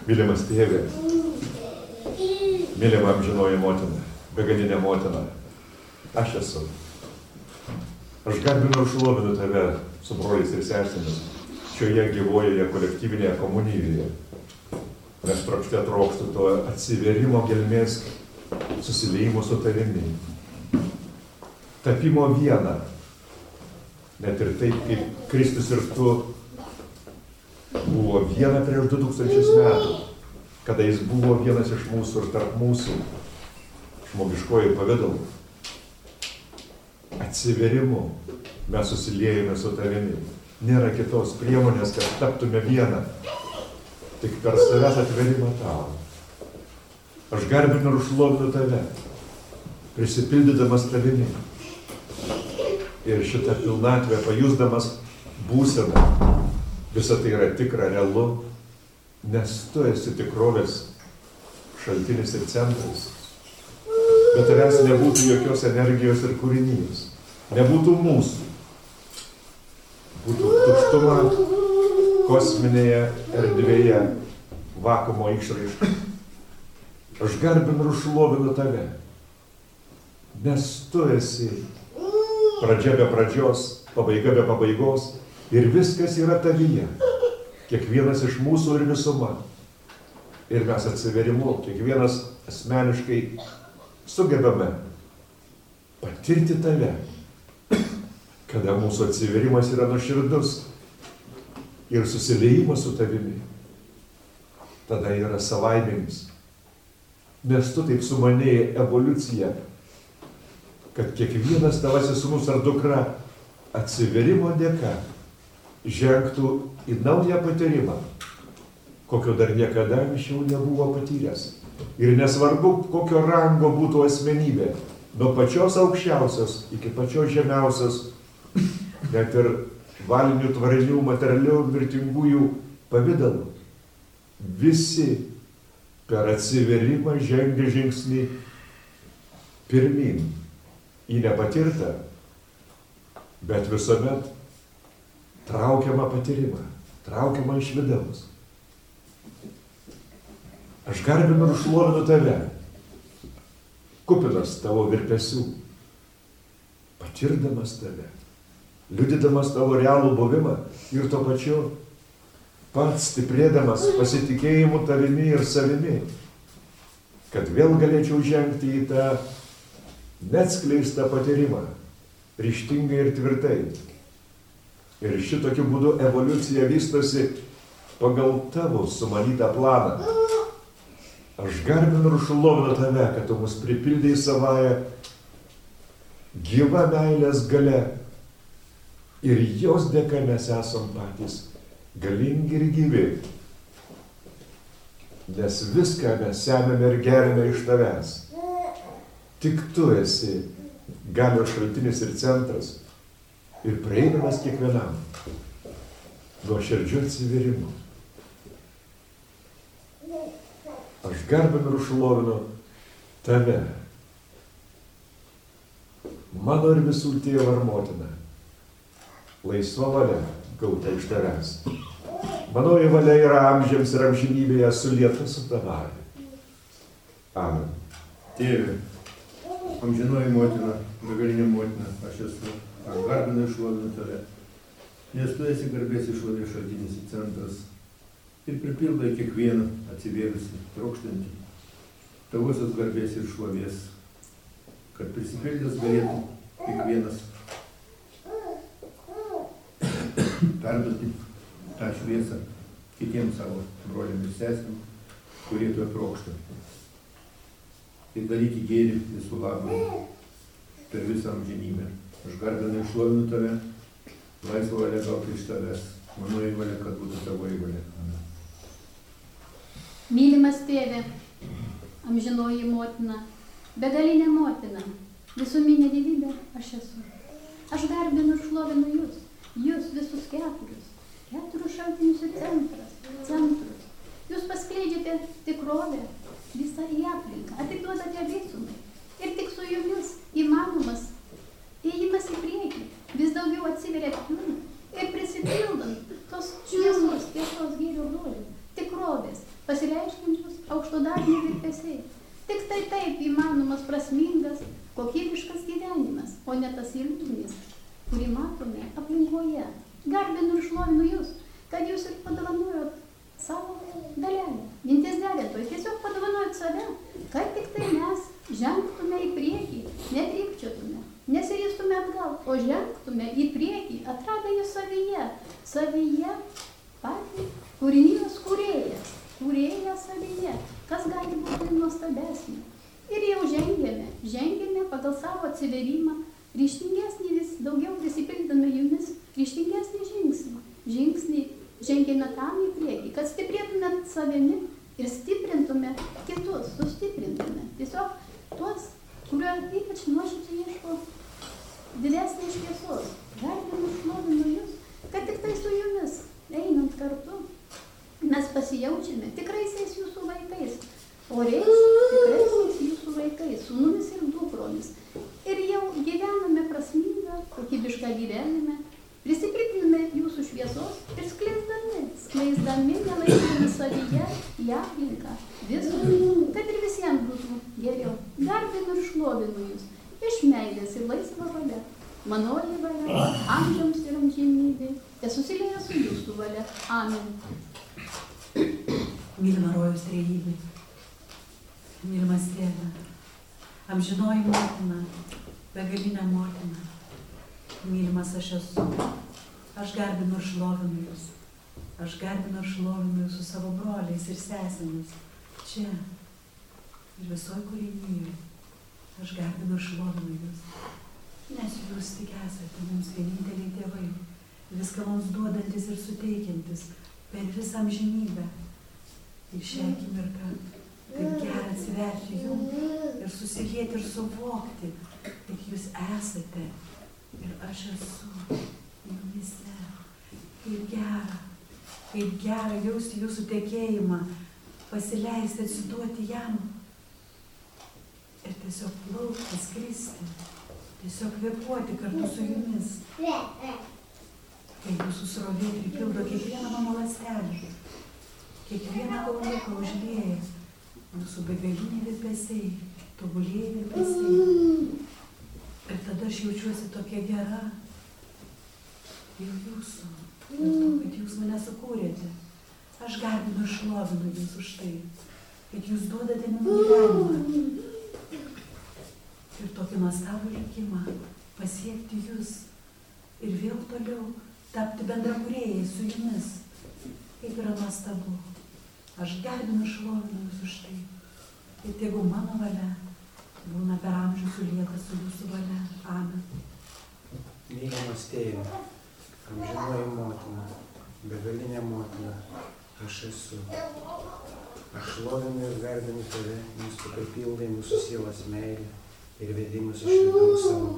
Mylimas tėvė, mylima amžinoji motina, begalinė motina, aš esu. Aš garbinu ir šlovinu tave su broliais ir sesėmis šioje gyvojoje kolektyvinėje komunijoje. Nes trokšte trokštų to atsiverimo gelmės, susiliejimo su tavimi. Tapimo viena. Net ir taip, kaip Kristus ir tu buvo viena prieš 2000 metų, kada jis buvo vienas iš mūsų ir tarp mūsų, žmogiškojų pavidalų. Atsiverimu mes susiliejame su tavimi. Nėra kitos priemonės, kad taptume vieną. Tik per savęs atverimą tau. Aš garbinu ir šlovinu tave, prisipildydamas tavimi. Ir šitą pilnatvę pajusdamas būseną. Visa tai yra tikra, realu, nes tu esi tikrovės šaltinis ir centras. Bet tavęs nebūtų jokios energijos ir kūrinijos. Nebūtų mūsų. Būtų tuštuma kosminėje erdvėje, vakuumo išraiška. Aš garbinu ir šlovinu tave, nes tu esi pradžia be pradžios, pabaiga be pabaigos ir viskas yra tavyje. Kiekvienas iš mūsų ir visuma. Ir mes atsiverimu, kiekvienas asmeniškai sugebame patirti tave, kada mūsų atsiverimas yra nuoširdus ir susiliejimas su tavimi. Tada yra savaiminis. Nes tu taip sumanėjai evoliuciją, kad kiekvienas tavasis sūnus ar dukra atsiverimo dėka žengtų į naują patyrimą, kokio dar niekada anksčiau nebuvo patyręs. Ir nesvarbu, kokio rango būtų asmenybė, nuo pačios aukščiausios iki pačios žemiausios, net ir valinių, tvarinių, materialių, mirtingųjų pavidalų. Visi per atsiverimą žengia žingsnį pirmin į nepatirtą, bet visuomet traukiamą patyrimą, traukiamą iš vidaus. Aš garbinu ir šlovinu tave, kupinas tavo virpesių, patirdamas tave, liudydamas tavo realų buvimą ir tuo pačiu pats stiprėdamas pasitikėjimu tavimi ir savimi, kad vėl galėčiau žengti į tą neatskleistą patyrimą, ryžtingai ir tvirtai. Ir šitokiu būdu evoliucija vystosi pagal tavo sumanytą planą. Aš garbinu ir šlovinu tave, kad tu mus pripildei savąją gyvą meilės galia. Ir jos dėka mes esam patys galingi ir gyvi. Nes viską mes semiame ir gerime iš tavęs. Tik tu esi galios šaltinis ir centras ir prieinamas kiekvienam nuoširdžiu atsiverimu. Aš garbinu ir šlovinu tave, mano ir visų tėvą ir motiną, laisva valia gauta iš tavęs. Manoji valia yra amžiams ir amžinybėje sulieta su tavimi. Amen. Tėve, amžinoji motina, begalinė motina, aš esu, aš garbinu ir šlovinu tave, nes tu esi garbės ir šlovės šaltinis ir centras ir pripildai kiekvieną atsivėrusi, trokštantį tavosios garbės ir šlovės, kad prisipildęs galėtų kiekvienas perduoti tą šviesą kitiems savo broliam ir sesėm, kurie to trokšta. Ir daryti gėrį visų labui per visą amžinybę. Aš garbinu ir šlovinu tave, laisvą valią gauti iš tavęs, manoji valia, kad būtų tavoji valia. Amen. Mylimas tėve, amžinoji motina, begalinė motina, visuminė gyvybė aš esu. Aš garbinu ir šlovinu jūs, jūs visus keturis šaltinius ir centrus. Jūs paskleidžiate tikrovę visą į aplinką, atiduodate visumai. Ir tik su jumis įmanomas ėjimas į priekį, vis daugiau atsiveria kūną ir prisipildant tos šviesos, tiesos, gėrio, grožio, tikrovės, pasireiškia sudažni virpesiai. Tik tai taip įmanomas prasmingas, kokybiškas gyvenimas, o ne tas iliuzijas, kurį matome aplinkoje. Garbinu ir šlovinu jūs, kad jūs ir padovanojot savo dalelę. Minties derėtoj, tiesiog padovanojot save, kad tik tai mes žengtume į priekį, netrypčiotume, nesiristume atgal, o žengtume į priekį, atradę jūs savyje patį kūrinijos kūrėją savyje, kas gali būti nuostabesnė. Ir jau žengėme pagal savo atsiverimą, ryžtingesnį vis daugiau prisipildami jumis, ryžtingesnį žingsnį žengėme tam į priekį, kad stiprėtume savimi ir stiprintume kitus, sustiprintume. Tiesiog tuos, kurio ypač nuoširdžiai ieško didesnės šviesos. Garbinu, šlovinu jūs, kad tik tai su jumis, einant kartu, mes pasijaučiame tikraisiais jūsų vaikais, oriais tikraisiais jūsų vaikais, sūnumis ir dukromis. Ir jau gyvename prasmingą, kokybišką gyvenimą, prisipildydami jūsų šviesos ir skleisdami, nelaikydami savyje į aplinką visur, kad ir visiems būtų geriau. Garbinu ir šlovinu jūs, iš meilės ir laisva valia, manoji valia, amžiams ir amžinybė, tesusilieja su jūsų valia. Amen. Mylima rojaus trejybė, mylimas tėve, amžinoji motina, begalinė motina, mylimas aš esu, aš garbinu ir šlovinu jūs, aš garbinu ir šlovinu jūs su savo broliais ir sesėmis, čia ir visoj kūrinyje, aš garbinu ir šlovinu jūs, nes jūs tik esate mums vieninteliai tėvai, viską mums duodantis ir suteikiantis per visą amžinybę. Ir šią akimirką, kaip gera atsiverti jums ir susilieti ir suvokti, kad jūs esate ir aš esu jumise. Kaip gera jausti jūsų tekėjimą, pasileisti, atsiduoti jam ir tiesiog plaukti, skristi, tiesiog kvėpuoti kartu su jumis. Kai jūsų srovė pripildo kiekvieną mano ląstelę, kiekvieną kauliuką užlieja mūsų begaliniai virpesiai, tobulieji virpesiai. Ir tada aš jaučiuosi tokia gera dėl jūsų, dėl to, kad jūs mane sukūrėte. Aš garbinu ir šlovinu jūs už tai, kad jūs duodate man gyvenimą. Ir tokį nuostabų likimą pasiekti jūs ir vėl toliau tapti bendrakūrėjai su jumis. Kaip yra nuostabu. Aš garbinu ir šlovinu jūs už tai. Ir tegu mano valia būna per amžių sulieta su jūsų valia. Amen. Mylimas tėve, amžinoji motina, begalinė motina, aš esu. Aš šlovinu ir garbinu tave, nes tu pripildai mūsų sielos meilę ir vedi mus iš vidaus savo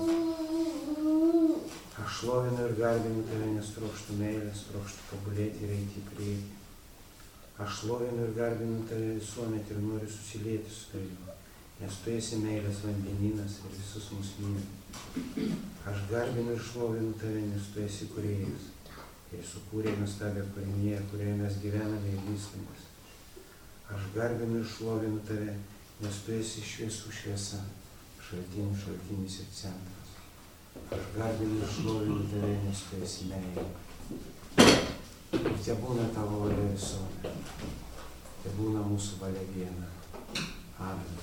keliu. Aš šlovinu ir garbinu tave, nes trokštu meilės, trokštu tobulėti ir eiti į priekį. Aš šlovinu ir garbinu tave visuomet ir noriu susilieti su tavimi, nes tu esi meilės vandenynas ir visus mus myli. Aš garbinu ir šlovinu tave, nes tu esi kūrėjas ir sukūrei nuostabią kūriniją, kurioje mes gyvename ir vystomės. Aš garbinu ir šlovinu tave, nes tu esi šviesų šviesa, šaltinis ir centras. Aš garbinu ir šlovinu tave, nes tu esi meilė. Ir te būna tavo valia visuomet, te būna mūsų valia viena. Amen.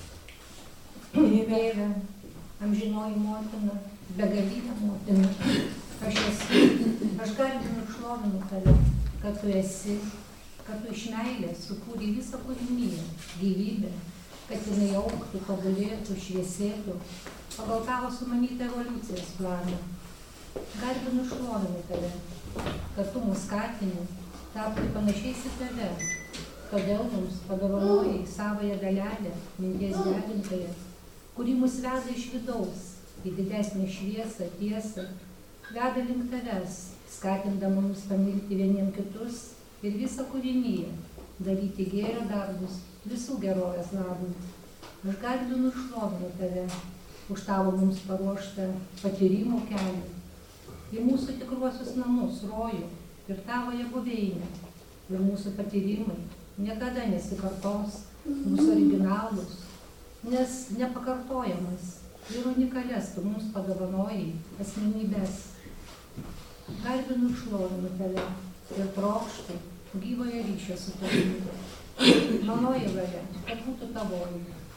Tėve, amžinoji motina, begalinė motina, aš esu, aš garbinu ir šlovinu tave, kad tu esi, kad tu iš meilės sukūrei visą kūriniją, gyvybę, kad jinai augtų, tobulėtų, šviesėtų, pagal tavo sumanytą evoliucijos planą. Garbinu ir šlovinu tave, kad tu mus skatini tapti panašiais į tave, todėl mums padovanojai savąją dalelę, minties derintoją, kuri mus veda iš vidaus į didesnę šviesą, tiesą, veda link tavęs, skatindama mus pamilti vieniem kitus ir visą kūriniją, daryti gėrio darbus visų gerovės labui. Aš garbinu ir šlovinu tave už tavo mums paruoštą patyrimų kelią į mūsų tikruosius namus, rojų ir tavoje buveinę. Ir mūsų patyrimai niekada nesikartos, bus originalus, nes nepakartojamas ir unikalias tu mums padovanojai asmenybės. Garbinu ir šlovinu tave ir trokštu gyvojo ryšio su tavimi. Manoji valia, kad būtų tavoji.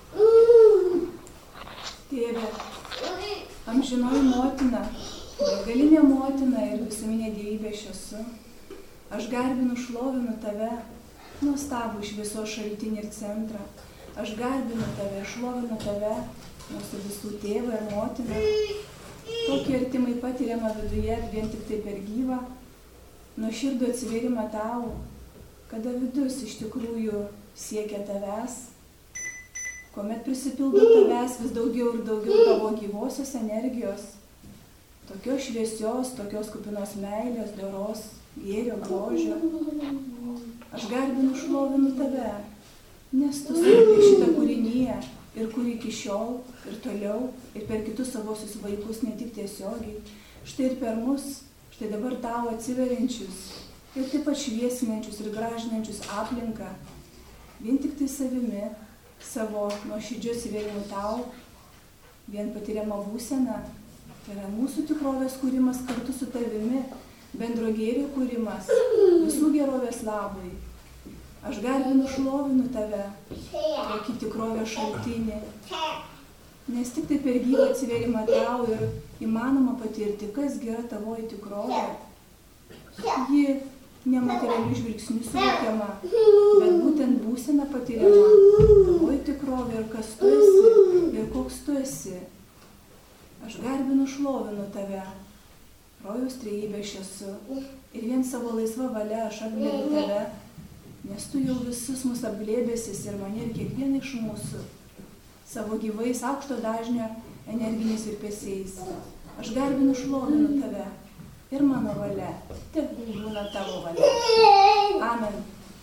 Tėve, amžinoji motina, begalinė motina ir visuminė dievybė aš esu. Aš garbinu, šlovinu tave, nuostabų šviesos šaltinį ir centrą. Aš garbinu tave, šlovinu tave, mūsų visų tėvą ir motiną. Tokį artimai patiriamą viduje vien tik tai per gyvą, nuoširdų atsivėrimą tau, kada vidus iš tikrųjų siekia tavęs, kuomet prisipildo tavęs vis daugiau ir daugiau tavo gyvosios energijos, tokios šviesios, tokios kupinos meilės, doros, gėrio, grožio. Aš garbinu, šlovinu tave, nes tu sukūrei šitą kūrinyje ir kuri iki šiol, ir toliau, ir per kitus savosius vaikus, ne tik tiesiogiai. Štai ir per mus, štai dabar tau atsiveriančius, ir taip pat šviesinančius ir gražinančius aplinką, vien tik tai savimi, savo nuoširdžiu atsiverimu tau, vien patiriama būsena, tai yra mūsų tikrovės kūrimas kartu su tavimi, bendro gėrio kūrimas, visų gerovės labui. Aš garbinu, šlovinu tave, tokį tikrovės šaltinį, nes tik tai per gyvą atsivėrimą tau ir įmanoma patirti, kas yra tavoji tikrovė. Ji nematerialių žvilgsnių suvokiama, bet būtent būsena patiriama, tavoji tikrovė ir kas tu esi ir koks tu esi. Aš garbinu, šlovinu tave, rojaus trejybė aš esu ir vien savo laisva valia aš apglėbiu tave, nes tu jau visus mus apglėbėsis ir mane ir kiekvieną iš mūsų savo gyvais aukšto dažnio energiniais virpesiais. Aš garbinu, šlovinu tave ir mano valia, tegul būna tavo valia. Amen.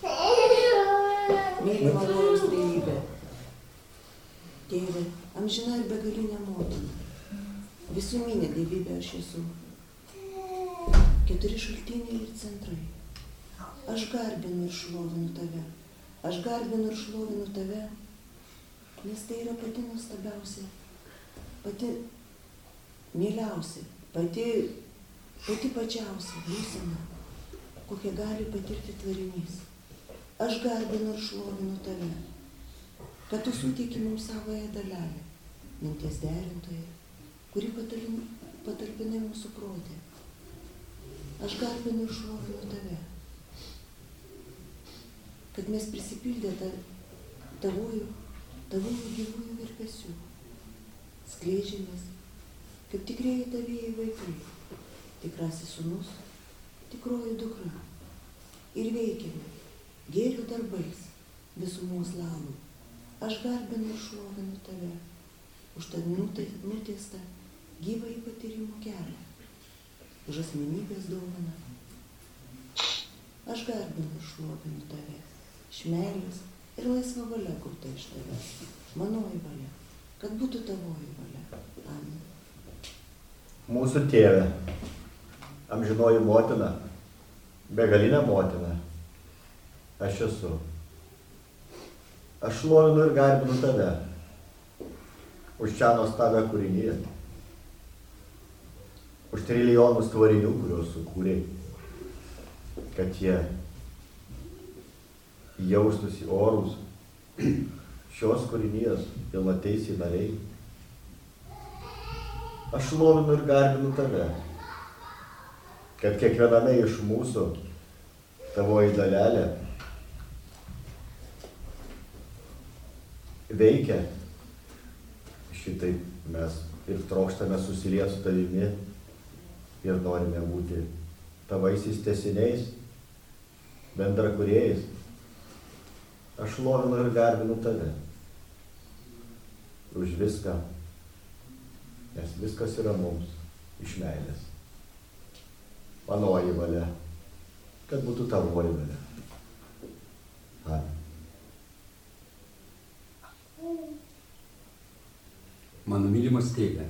Mylima rojaus trejybė, Tėve, amžina ir begalinė motina, visuminė dievybė aš esu, 4 šaltiniai ir centrai. Aš garbinu ir šlovinu tave, aš garbinu ir šlovinu tave, nes tai yra pati nuostabiausia, pati mieliausia, pati pačiausia būsena, kokią gali patirti tvarinys. Aš garbinu ir šlovinu tave, kad tu suteiki mums savąją dalelę, minties derintoje, kuri patalpinai mūsų protė. Aš garbinu ir šlovinu tave, kad mes prisipildę tavųjų gyvųjų virpesių, skleidžiamės kaip tikrieji tavieji vaikai, tikrasis sūnus, tikroji dukra, ir veikiame gėrio darbais visumos labui. Aš garbinu ir šlovinu tave už tą nutiestą gyvąjį patyrimo kelią, už asmenybės dovaną. Aš garbinu ir šlovinu tave iš meilės ir laisva valia gauta iš tavęs, manoji valia, kad būtų tavoji valia. Amen. Mūsų tėve, amžinoji motina, begalinė motina, aš esu. Aš šlovinu ir garbinu tave už šią nuostabią kūriniją, už trilijonus tvarinių, kuriuos sukūrei, kad jie jaustųsi orus šios kūrinijos pilnateisiai nariai. Aš šlovinu ir garbinu tave, kad kiekviename iš mūsų tavoji dalelė veikia. Šitaip mes ir trokštame susilieti su tavimi ir norime būti tavaisiais tęsiniais, bendrakūrėjais. Aš šlovinu ir garbinu tave už viską, nes viskas yra mums iš meilės. Manoji valia, kad būtų tavoji valia. Amen. Mano mylimas tėve,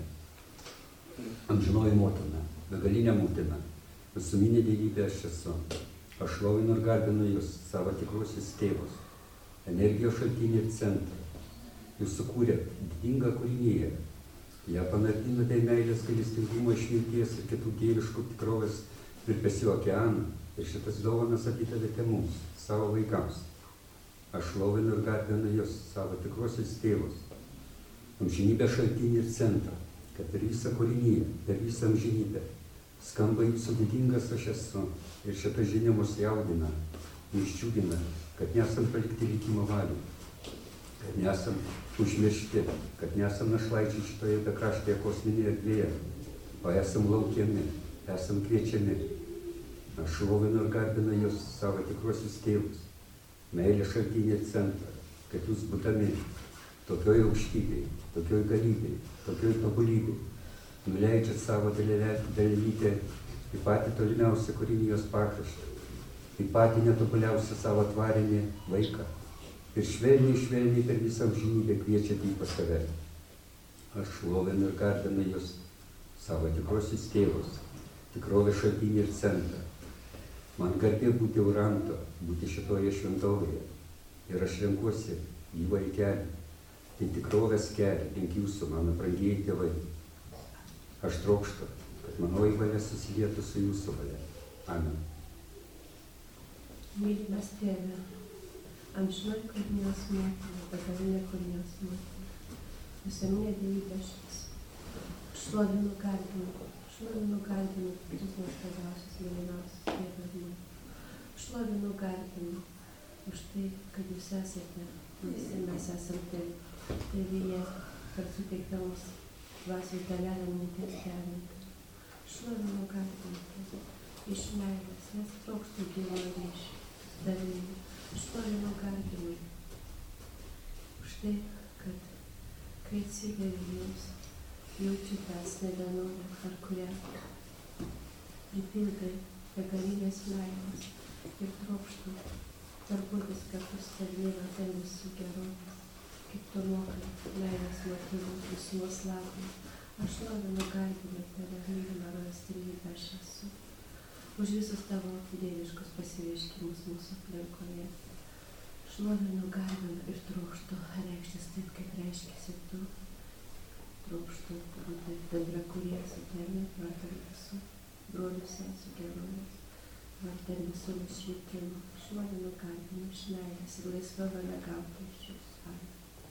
amžinoji motina, begalinė motina, visuminė dievybė aš esu. Aš šlovinu ir garbinu Jūs, savo tikruosius tėvus, energijos šaltinį ir centrą. Jūs sukūrėt didingą kūrinyje. Ją panardinote į meilės, gailestingumo, išminties ir kitų dieviškų tikrovės virpesių okeaną ir šitas dovanas atidavėte mums, savo vaikams. Aš šlovinu ir garbinu Jūs, savo tikruosius tėvus, amžinybės šaltinį ir centrą, kad per visą kūrinyje, per visą amžinybę skamba Jūsų didingas aš esu ir šita žinia mus jaudina, mus džiugina, kad nesam palikti likimo valių, kad nesam užmiršti, kad nesam našlaičiai šitoje bekraštėje kosminėje erdvėje, o esam laukiami, esam kviečiami. Aš šlovinu ir garbinu Jūs, savo tikruosius tėvus, meilės šaltinį ir centrą, kad Jūs būdami tokioj aukštybėj, tokioj galybėj, tokioj tobulybėj, nuleidžiat savo dalelytę į patį tolimiausią kūrinijos pakraštį, į patį netobuliausią savo tvarinį vaiką ir švelniai per visą amžinybę kviečiat jį pas save. Aš šlovinu ir garbinu Jūs, savo tikruosius tėvus, tikrovės šaltinį ir centrą. Man garbė būti Uranto, būti šitoje šventovėje ir aš renkuosi gyvąjį kelią, tai tikrovės kelią link Jūsų, mano brangieji tėvai. Aš trokštu, kad manoji valia susilietų su Jūsų valia. Amen. Mylimas Tėve, amžinoji kūrinijos motina, begalinė kūrinijos motina, visuomenė dievybės šviesa. Šlovinu garbinu Tris nuostabiausius, mylimiausius Tėvą ir Motiną. Šlovinu garbinu už tai, kad Jūs esate, mes esam Tėvyje, kad suteikta mums dvasios dalelę minties gerinti. Šlovinu garbinu iš meilės, nes trokštų gyvo ryšį su Tavimi. Šlovinu garbinu už tai, kad kai atsiveriu Jums, jaučiu dvasinę vienovę, per kurią pripildai begalinės meilės ir trokštų darbuotis kartu su Tavimi vardan visų gerovės, kaip Tu mokai meilės motyvų visumos labui. Aš šlovinu garbinu Tave, mylimą Rojos Trejybę aš esu, už visus Tavo dieviškus pasireiškimus mūsų aplinkoje. Šlovinu, garbinu ir trokštu reikštis taip, kaip reiškiasi Tu. Trokštu būti bendrakūrėje su Tavimi, vardan visų brolių sesių gerovės, vardan visų nušvitimų. Šlovinu, garbinu iš meilės ir laisva valia gauti iš Jūsų. Amen.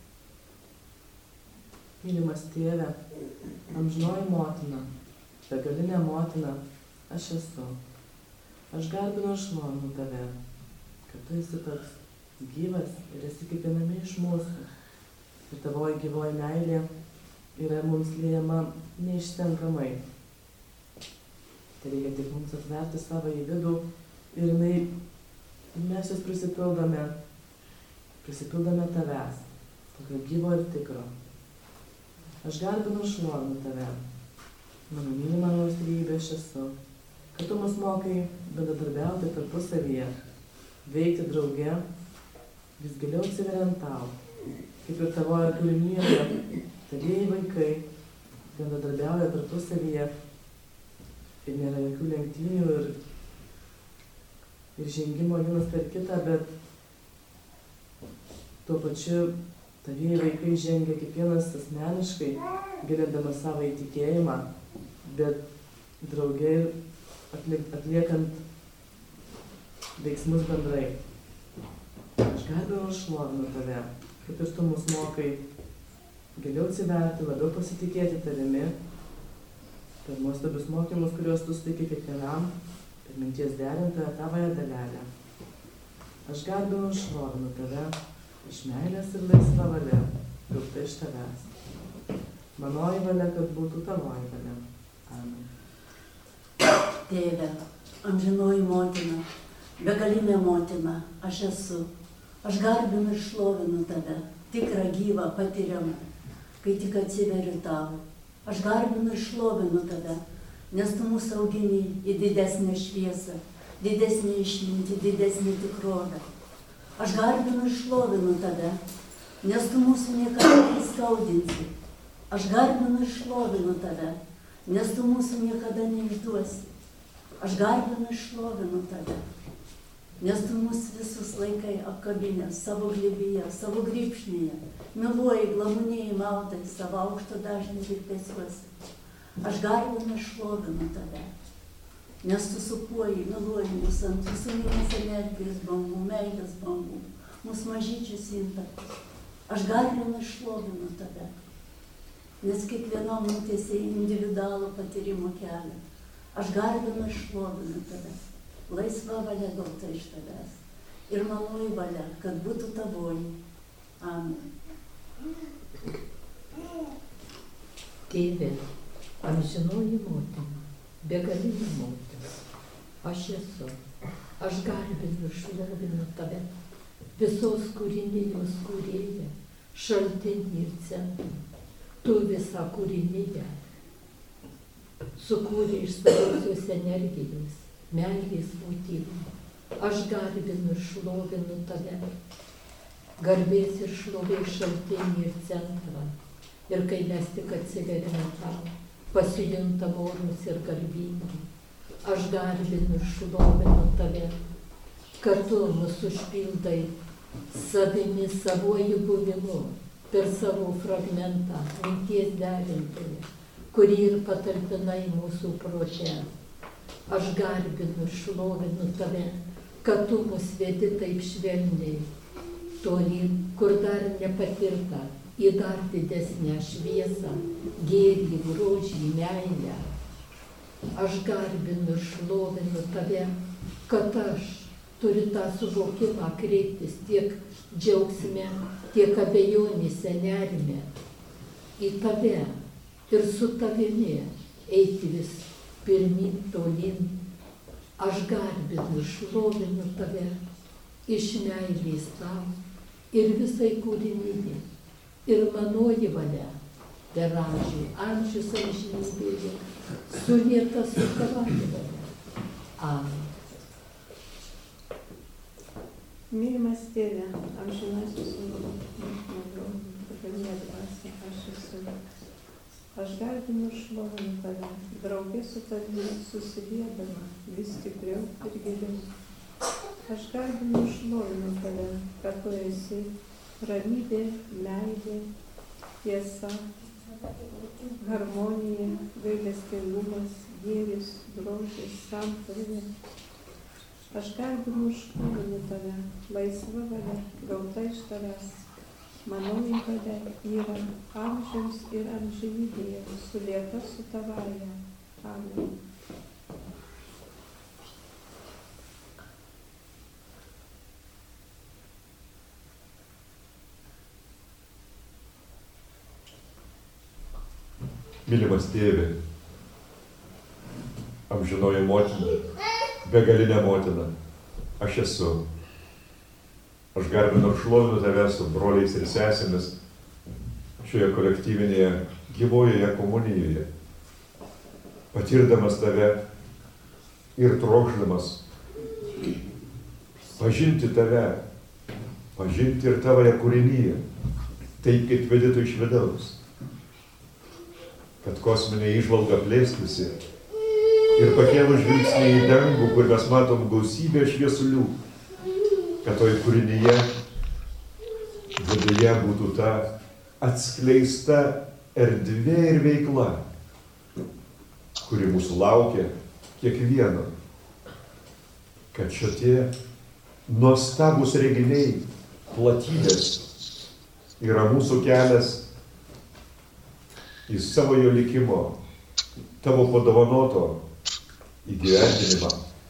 Mylimas Tėve, amžinoji motina, begalinė motina, aš esu. Aš garbinu ir šlovinu Tave, kad Tu esi toks gyvas ir esi kiekviename iš mūsų. Ir Tavoji gyvoji meilė yra mums liejama neišsenkamai. Tai reikia tik mums atverti savo į vidų ir mes Jūs prisipildome Tavęs, tokio gyvo ir tikro. Aš garbinu ir šlovinu Tave, mano mylimą Rojos Trejybę aš esu, kad Tu mus mokai bendradarbiauti tarpusavyje, veikti drauge, vis giliau atsiveriant Tau, kaip ir Tavoje kūrinijoje, Tavieji vaikai bendradarbiauja tarpusavyje ir nėra jokių lenktynių ir žengimo vienas per kitą, bet tuo pačiu Tavieji vaikai žengia kiekvienas asmeniškai, gilindama savo įtikėjimą, bet drauge atliekant veiksmus bendrai. Aš garbinu ir šlovinu Tave, kaip ir Tu mus mokai giliau atsiverti, labiau pasitikėti Tavimi, per nuostabius mokymus, kuriuos Tu suteiki kiekvienam, per minties derintoją Tavąją dalelę. Aš garbinu ir šlovinu Tave, iš meilės ir laisva valia, gauta iš Tavęs. Manoji valia, kad būtų Tavoji valia. Amen. Tėve, amžinoji motina, begalinė motina, aš esu. Aš garbinu ir šlovinu Tave, tikrą gyvą patiriamą, kai tik atsiveriu Tau. Aš garbinu ir šlovinu Tave, nes Tu mūsų augini į didesnę šviesą, didesnį išmintį, didesnį tikrovę. Aš garbinu ir šlovinu Tave, nes Tu mūsų niekada neįskaudinsi. Aš garbinu ir šlovinu Tave, nes Tu mūsų niekada neišduosi. Aš garbinu ir šlovinu Tave, nes tu mus visus laikai apkabinęs savo glėbyje, savo grybšnyje, miluoji, glamonėjai, maudai savo aukšto dažnį virpesiuose. Aš garbinu ir šlovinu tave, nes tu supuoji, miluoji mus ant visuminės energijos bangų, meilės bangų, mūsų mažyčius intarpus. Aš garbinu ir šlovinu tave, nes kiekvienom nutiesiai individualų patyrimo kelią. Aš garbinu ir šlovinu tave, laisva valia gauta iš tavęs ir manoji valia, kad būtų tavoji. Amen. Tėve, amžinoji motina, begalinė motina, aš esu, aš garbinu ir šlovinu tave, visos kūrinijos kūrėja, šaltinį ir centrą, tu visą kūriniją sukūrė iš savosios energijos, meilės motyvų. Aš garbinu ir šlovinu tave, garbės ir šlovės šaltinį ir centrą. Ir kai mes tik atsiveriame tau, pasijuntam orus ir garbingi. Aš garbinu ir šlovinu tave, kad tu mus užpildai savimi, savuoju buvimu, per savo fragmentą, minties derintoje, kurį ir patalpinai mūsų prote. Aš garbinu ir šlovinu tave, kad tu mus vedi taip švelniai, tolyn, kur dar nepatirta, į dar didesnę šviesą, gėrį, grožį, meilę. Aš garbinu ir šlovinu tave, kad aš turiu tą suvokimą kreiptis tiek džiaugsme, tiek abejonėse, nerime į tave ir su tavimi eiti vis pirmin, tolyn. Aš garbinu ir šlovinu tave iš meilės tau ir visai kūrinijai. Ir manoji valia, per amžius amžinybėje, sulieta su tavąja valia. Amen. Mylimas Tėve, amžinasis Sūnau, begalinė dvasia, aš esu. Aš garbinu ir šlovinu tave, draugė su tavimi susiliedama vis stipriau ir giliau. Aš garbinu ir šlovinu tave, kad tu esi ramybė, meilė, tiesa, harmonija, gailestingumas, gėris, grožis, santvarka. Aš garbinu ir šlovinu tave, laisva valia, gauta iš tavęs. Manoji valia yra amžiams ir amžinybėje, sulieta su tavąja. Amen. Mylimas Tėve, amžinoji motina, begalinė motina, aš esu. Aš garbinu ir šlovinu tave su broliais ir sesėmis šioje kolektyvinėje gyvojoje komunijoje, patirdamas tave ir trokšdamas pažinti tave, pažinti ir tavąją kūriniją, taip kaip vedi tu iš vidaus. Kad kosminė įžvalga plėstųsi ir pakėlus žvilgsnį į dangų, kur mes matom gausybę šviesulių, kad toj kūrinyje viduje būtų ta atskleista erdvė ir veikla, kuri mūsų laukia kiekvieno. Kad šitie nuostabūs reginiai, platybės yra mūsų kelias į savojo likimo, tavo padovanoto įgyvendinimą,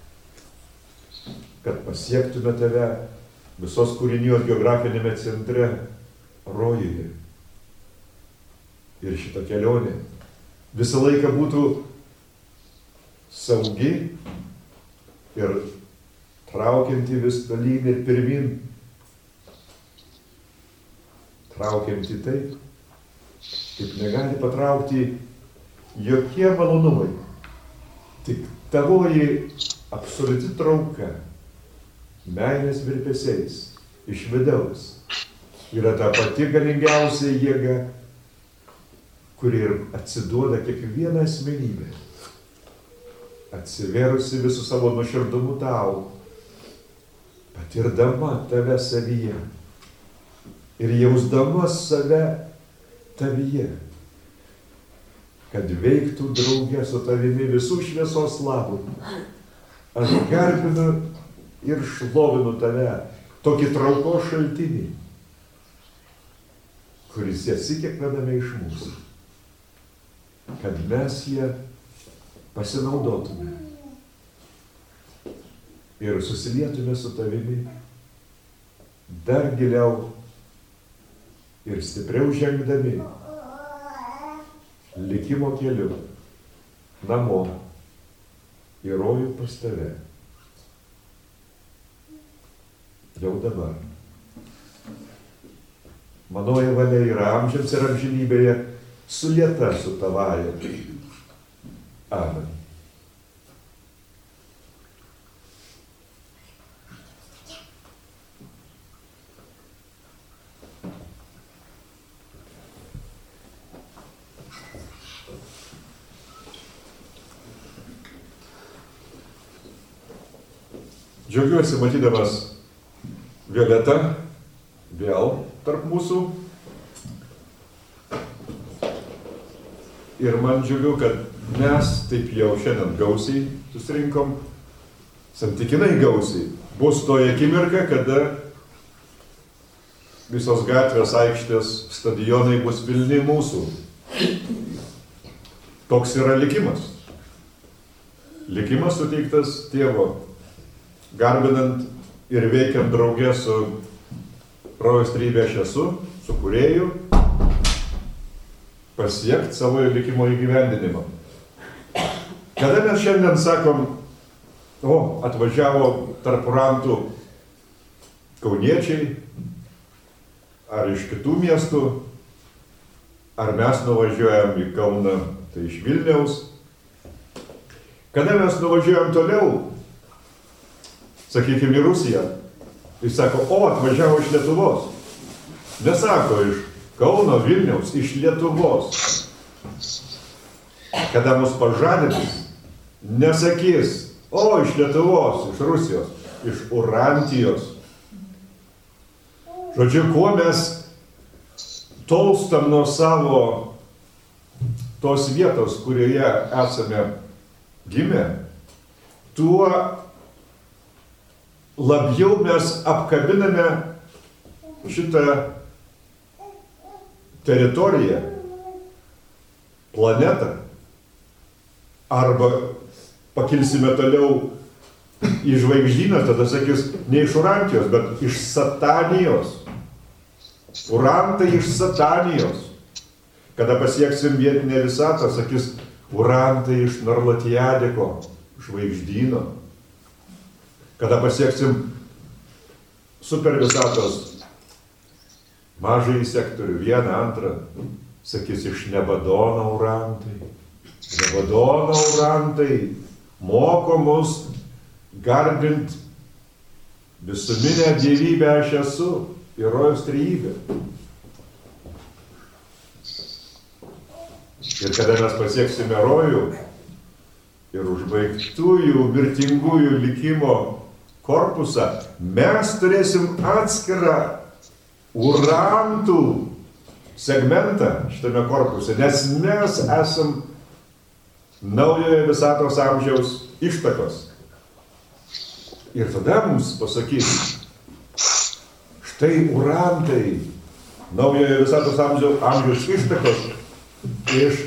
kad pasiektume tave visos kūrinijos geografinėme centre, rojuje. Ir šita kelionė visą laiką būtų saugi ir traukianti vis tolyn ir pirmin, traukianti taip, kaip negali patraukti jokie malonumai, tik tavoji absoliuti trauka, meilės virpesiais iš vidaus yra ta pati galingiausia jėga, kuri ir atsiduoda kiekvieną asmenybę, atsivėrusi visų savo nuoširdumu tau patirdama tave savyje ir jausdama save tavyje, kad veiktų draugė su tavimi visų šviesos labų. Aš garbinu ir šlovinu tave, tokį traukos šaltinį, kuris esi kiekviename iš mūsų, kad mes ją pasinaudotume ir susilietume su tavimi dar giliau ir stipriau žengdami likimo keliu namo į rojų pas tave. Jau dabar. Manoji valia yra amžiams ir amžinybėje sulieta su tavaja. Amen. Džiaugiuosi matydamas Violetą vėl tarp mūsų. Ir man džiugiu, kad mes taip jau šiandien gausiai susirinkom, santykinai gausiai. Bus toje akimirka, kada visos gatvės, aikštės, stadionai bus pilni mūsų. Toks yra likimas. Likimas suteiktas Tėvo, garbinant ir veikiant drauge su Rojaus Trejybė aš esu, su Kūrėju, pasiekti savo likimo įgyvendinimą. Kada mes šiandien sakom, atvažiavo tarp rantų kauniečiai, ar iš kitų miestų, ar mes nuvažiuojam į Kauną, tai iš Vilniaus. Kada mes nuvažiuojam toliau, sakykime, į Rusiją, jis sako, atvažiavo iš Lietuvos. Nesako iš Kauno, Vilniaus, iš Lietuvos. Kada mus pažadins, nesakys, iš Lietuvos, iš Rusijos, iš Urantijos. Žodžiu, kuo mes tolstam nuo savo tos vietos, kurioje esame gimę, tuo labiau mes apkabiname šitą teritoriją, planetą, arba pakilsime toliau į žvaigždyną, tada sakys, ne iš Urantijos, bet iš Satanijos. Urantai iš Satanijos. Kada pasieksim vietinę visatą, sakys, Urantai iš Narlatijadiko, žvaigždyno. Kada pasieksim supervisatos mažąjį sektorių, 1, 2, sakys, iš Nebadono Urantai. Nebadono Urantai moko mus garbint visuminę dievybę aš esu ir Rojaus Trejybė. Ir kada mes pasieksime rojų ir užbaigtųjų, mirtingųjų likimo korpusą, mes turėsim atskirą urantų segmentą šitame korpuse, nes mes esam naujojo visatos amžiaus ištakos. Ir tada mums pasakys, štai urantai, naujojo visatos amžiaus ištakos iš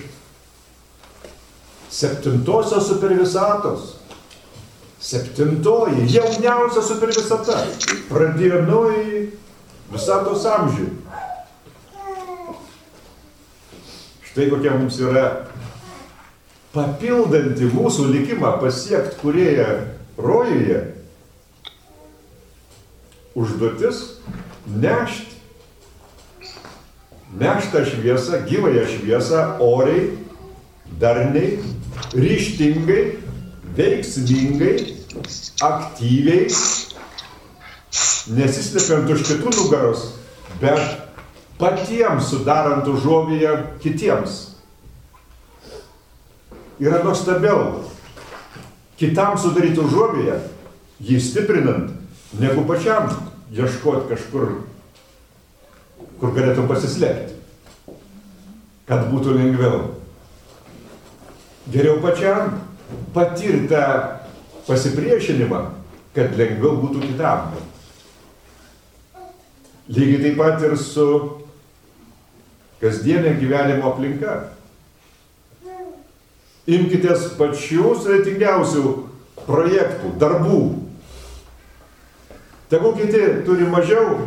7-osios supervisatos. 7-oji, jauniausia supervisata, pradėnoji visatos amžių. Štai kokia mums yra papildanti mūsų likimą pasiekti Kūrėją rojuje užduotis nešti tą šviesą, gyvąją šviesą, oriai, darniai, ryžtingai, veiksmingai, aktyviai, nesislepiant už kitų nugaros, bet patiems sudarant užuovėją kitiems. Yra nuostabiau kitam sudaryti užuovėją, jį stiprinant, negu pačiam ieškoti kažkur, kur galėtum pasislėpti, kad būtų lengviau. Geriau pačiam patirti tą pasipriešinimą, kad lengviau būtų kitam. Lygiai taip pat ir su kasdienė gyvenimo aplinka. Imkitės pačių sudėtingiausių projektų, darbų. Tegu kiti turi mažiau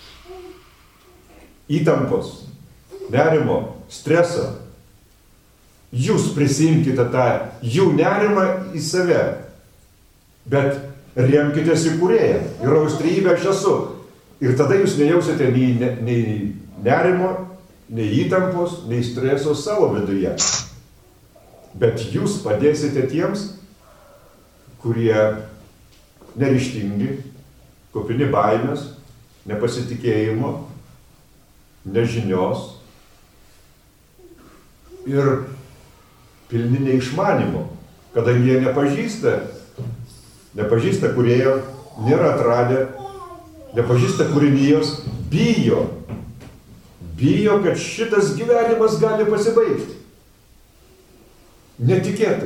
įtampos, nerimo, streso. Jūs prisimkite tą jų nerimą į save, bet remkitės į kūrėją. Ir austrybė aš esu. Ir tada jūs nejausite nei nerimo, nei įtampos, nei streso savo viduje. Bet jūs padėsite tiems, kurie neryžtingi, kupini baimės, nepasitikėjimo, nežinios ir pilni neišmanimo, kadangi jie nepažįsta kūrėjo, nėra atradę, nepažįsta kūrinijos, bijo, kad šitas gyvenimas gali pasibaigti. Netikėtai.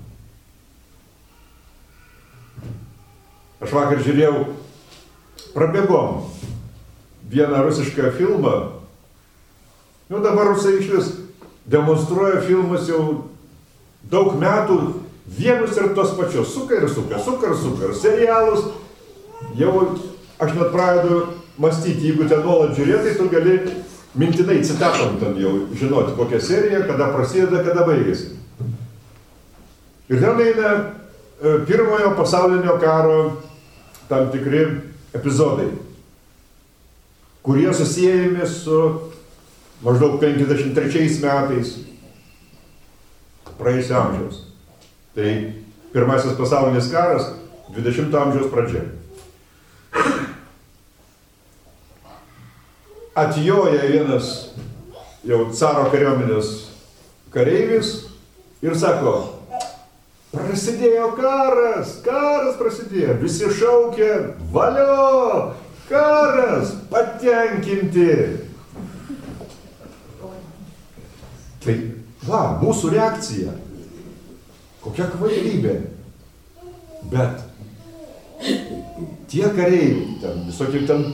Aš vakar žiūrėjau, prabėgom vieną rusišką filmą. Dabar rusai išvis demonstruoja filmus jau daug metų, vienus ir tos pačios. Suka ir suka. Serialus jau aš net pradedu mąstyti, jeigu ten nuolat žiūrėti, tu gali mintinai citatom ten jau žinoti, kokią seriją, kada prasideda, kada baigėsi. Ir ten eina pirmojo pasaulinio karo tam tikri epizodai, kurie susijęjami su maždaug 53 metais praėjusio amžiaus. Tai pirmasis pasaulinis karas 20 amžiaus pradžia. Atjoja vienas jau caro kariuomenės kareivis ir sako, prasidėjo karas prasidėjo, visi šaukia, valio, karas, patenkinti. Tai, mūsų reakcija, kokia kvailybė, bet tie kareiviai, ten visokie ten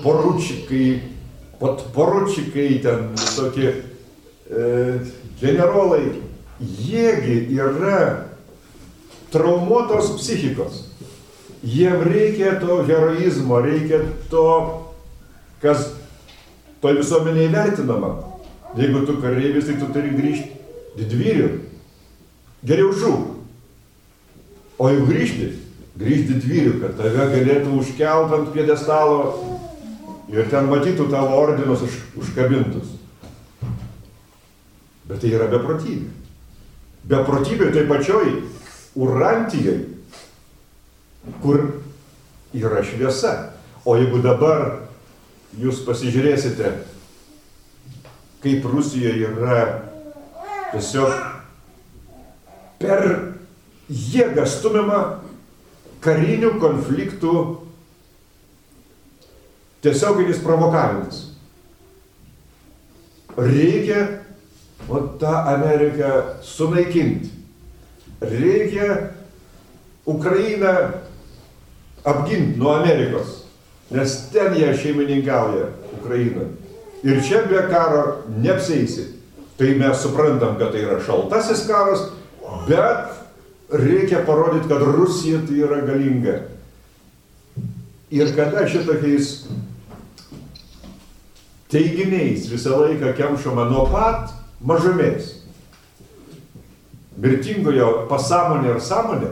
poručikai, ten visokie generolai, jiegi yra traumuotos psichikos. Jiem reikia to heroizmo, reikia to, kas toj visuomenėje vertinama. Jeigu tu kareivis, tai tu turi grįžti didvyriu. Geriau žūk. O jeigu grįžti didvyriu, kad tave galėtų užkelt ant pjedestalo ir ten matytų tavo ordinus užkabintus. Bet tai yra beprotybė. Beprotybė tai pačioj Urantijai, kur yra šviesa. O jeigu dabar jūs pasižiūrėsite, kaip Rusijoje yra tiesiog per jėgą stumima karinių konfliktų tiesioginis provokavimas. Reikia tą Ameriką sunaikinti. Reikia Ukrainą apginti nuo Amerikos, nes ten jie šeimininkauja Ukraina. Ir čia be karo neapsieisi. Tai mes suprantam, kad tai yra šaltasis karas, bet reikia parodyti, kad Rusija tai yra galinga. Ir kada šitokiais teiginiais visą laiką kemšama nuo pat mažumės, mirtingojo pasąmonė ir sąmonė,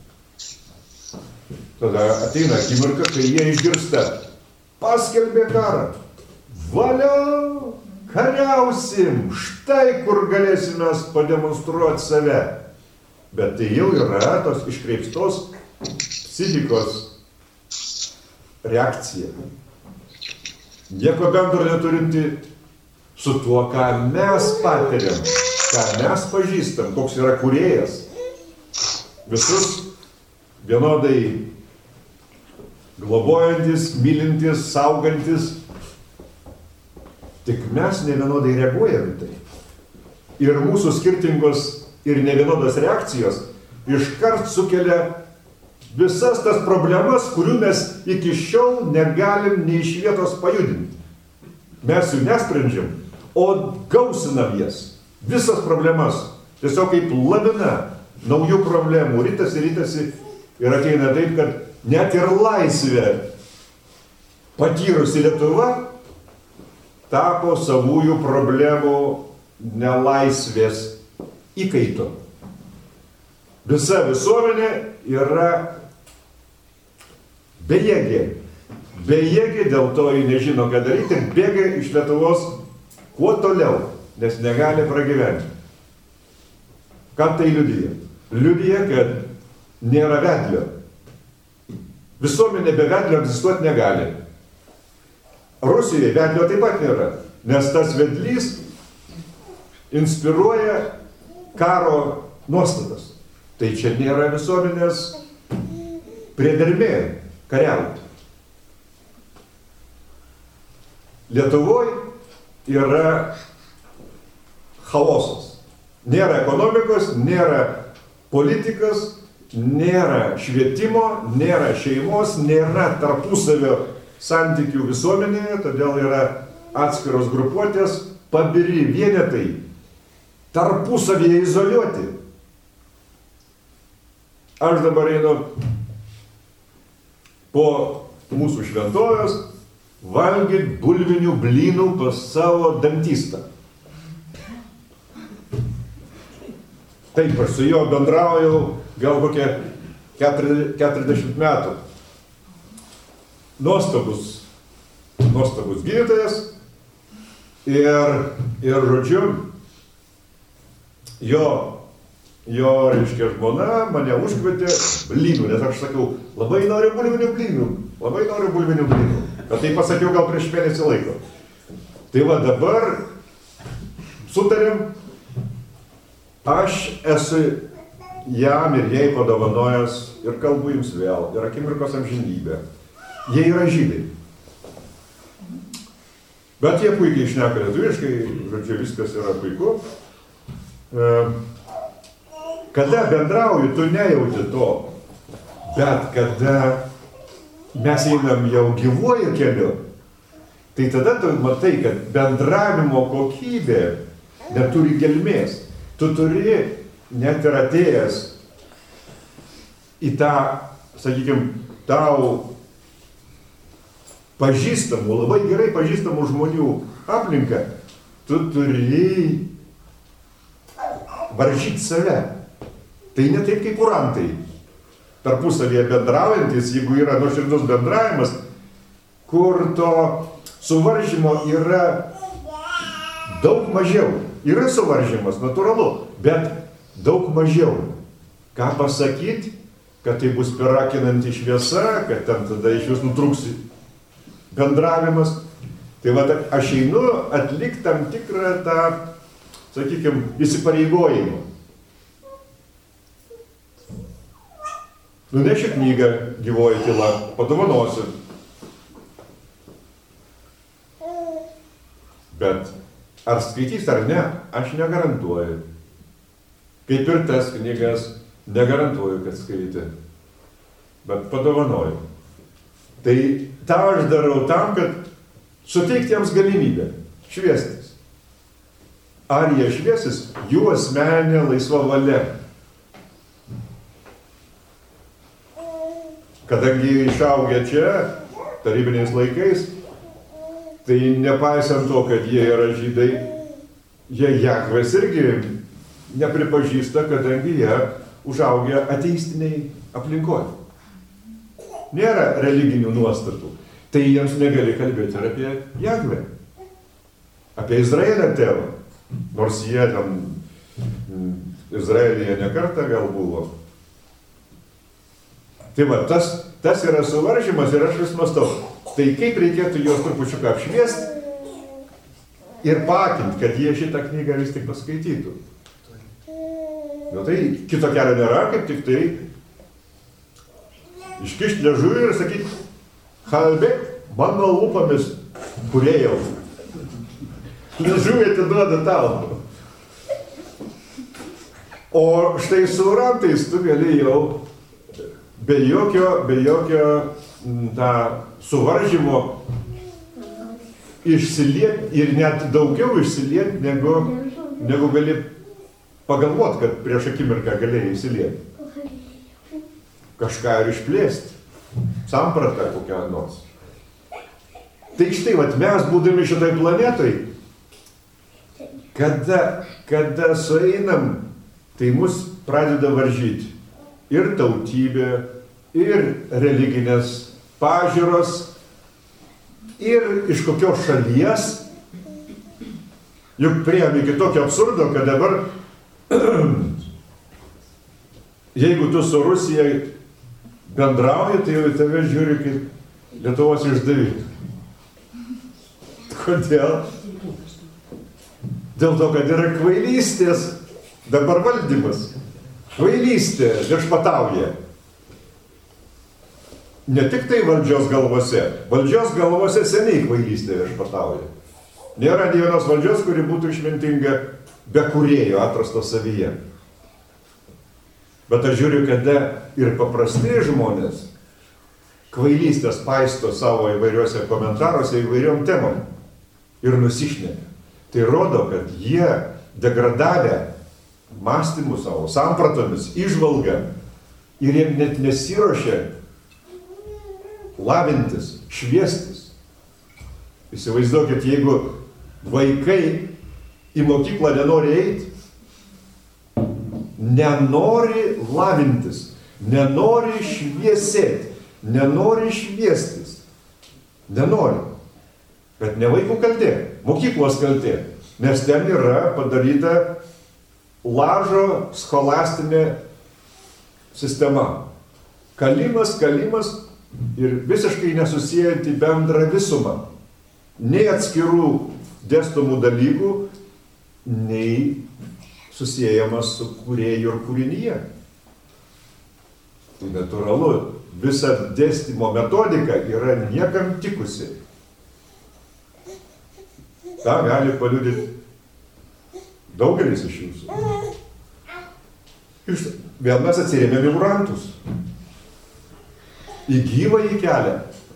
tada ateina akimirka, kai jie išgirsta, paskelbė karą. Valio, kariausim, štai kur galėsime pademonstruoti save. Bet tai jau yra tos iškreipstos psichikos reakcija. Nieko bendro neturinti su tuo, ką mes patiriam, ką mes pažįstam, koks yra kūrėjas. Visus vienodai globojantis, mylintis, saugantis. Tik mes nevienodai reaguojame tai. Ir mūsų skirtingos ir nevienodos reakcijos iškart sukelia visas tas problemas, kurių mes iki šiol negalim nei iš vietos pajudinti. Mes jų nesprendžiam, o gausinam jas. Visas problemas. Tiesiog kaip lavina naujų problemų. Ritasi ir ateina taip, kad net ir laisvė patyrusi Lietuva tapo savųjų problemų nelaisvės įkaitu. Visa visuomenė yra bejėgė. Bejėgė, dėl to ji nežino, ką daryti ir bėga iš Lietuvos kuo toliau, nes negali pragyventi. Ką tai liudija? Liudija, kad nėra vedlio. Visuomenė be vedlio egzistuoti negali. Rusijoje vedlio taip pat nėra, nes tas vedlys inspiruoja karo nuostatas. Tai čia nėra visuomenės priedermė kariauti. Lietuvoje yra chaosas. Nėra ekonomikos, nėra politikos, nėra švietimo, nėra šeimos, nėra tarpusavio santykių visuomenėje, todėl yra atskiros grupuotės, pabiri vienetai, tarpusavėje izoliuoti. Aš dabar einu po mūsų šventovės valgyti bulvinių blynų pas savo dantistą. Taip, aš su juo bendraujau gal kokie 40 metų. Nuostabus gydytojas ir žodžiu, jo reiškia žmona mane užkvietė blynų, nes aš sakiau, labai noriu bulvinių blynų. Bet tai pasakiau gal prieš mėnesį laiko. Tai va dabar sutarėm, aš esu jam ir jai padovanojęs ir kalbu jums vėl, ir akimirkos amžinybė. Jie yra žydai. Bet jie puikiai šneka lietuviškai, žodžiu, viskas yra puiku. Kada bendrauju, tu nejauti to, bet kada mes einam jau gyvuoju keliu, tai tada tu matai, kad bendravimo kokybė neturi gelmės. Tu turi, net ir atėjęs į tą, sakykime, tau pažįstamų, labai gerai pažįstamų žmonių aplinką, tu turi varžyti save. Tai ne taip kaip urantai, tarpusavėje bendraujantis, jeigu yra nuoširdus bendravimas, kur to suvaržymo yra daug mažiau. Yra suvaržymas, natūralu, bet daug mažiau. Ką pasakyti, kad tai bus perakinanti šviesa, kad ten tada iš vis nutrūks bendravimas. Tai va, aš einu atlikti tam tikrą tą, sakykime, įsipareigojimą. Nunešiu knygą gyvoji tyla, padovanosiu. Bet ar skaitys ar ne, aš negarantuoju. Kaip ir tas knygas, negarantuoju, kad skaitė. Bet padovanoju. Tai tą aš darau tam, kad suteikti jiems galimybę šviestis. Ar jie šviesis, jų asmeninė laisva valia. Kadangi išaugę čia, tarybiniais laikais, tai nepaisant to, kad jie yra žydai, jie Jahvės irgi nepripažįsta, kadangi jie užaugę ateistiniai aplinkoje. Nėra religinių nuostatų. Tai jiems negali kalbėti ir apie Jahvę. Apie Izraelio tėvą. Nors jie ten Izraelyje ne kartą gal buvo. Tai va, tas yra suvaržymas ir aš vis mąstau. Tai kaip reikėtų juos trupučiuką apšviesti ir paakinti, kad jie šitą knygą vis tik paskaitytų. Nu tai kito kelio nėra, kaip tik tai iškišti liežuvį ir sakyti, Kalbėk mano lūpomis, kūrėjau. Liežuvį atiduoda tau. O štai su orantais tu gali jau be jokio tą suvaržymo išsilieti ir net daugiau išsilieti, negu gali pagalvoti, kad prieš akimirką galėjai išsilieti. Kažką ir išplėsti. Sampratą kokią nors. Tai štai, vat, mes būdami šitai planetai, kada sueinam, tai mus pradeda varžyti ir tautybė, ir religinės pažiūros, ir iš kokios šalies. Juk priėjom iki tokio absurdo, kad dabar, jeigu tu su Rusija bendrauji, tai jau į tave žiūri kaip Lietuvos išdaviką. Kodėl? Dėl to, kad yra kvailystės dabar valdymas. Kvailystė viešpatauja. Ne tik tai valdžios galvose. Valdžios galvose seniai kvailystė viešpatauja. Nėra nė vienos valdžios, kuri būtų išmintinga be kūrėjo atrasto savyje. Bet aš žiūriu, kada ir paprasti žmonės kvailystės paisto savo įvairiuose komentaruose įvairiom temom ir nusišneka. Tai rodo, kad jie degradavę mąstymų savo, sampratomis, įžvalgą ir jie net nesiruošia lavintis, šviestis. Įsivaizduokit, jeigu vaikai į mokyklą nenori eiti, nenori lavintis, nenori šviesėti, nenori šviestis, nenori. Bet ne vaikų kaltė, mokyklos kaltė, nes ten yra padaryta lažo scholastinė sistema. Kalimas ir visiškai nesusijęs į bendrą visumą. Nei atskirų dėstomų dalykų, nei susiejamas su kūrėju ir kūrinyje. Tai natūralu, visa dėstymo metodika yra niekam tikusi. Ta gali paliudyti daugelis iš jūsų. Vėl mes atsirėmėm į migrantus. Į gyvąjį kelią.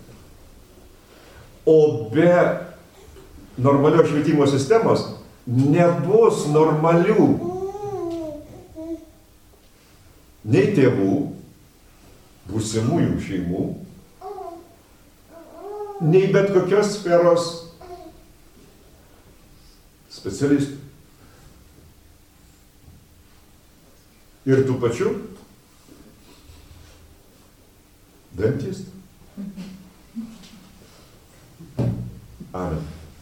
O be normalios švietimo sistemos nebus normalių nei tėvų, būsimųjų šeimų, nei bet kokios sferos specialistų. Ir tų pačių dantistų. Amen.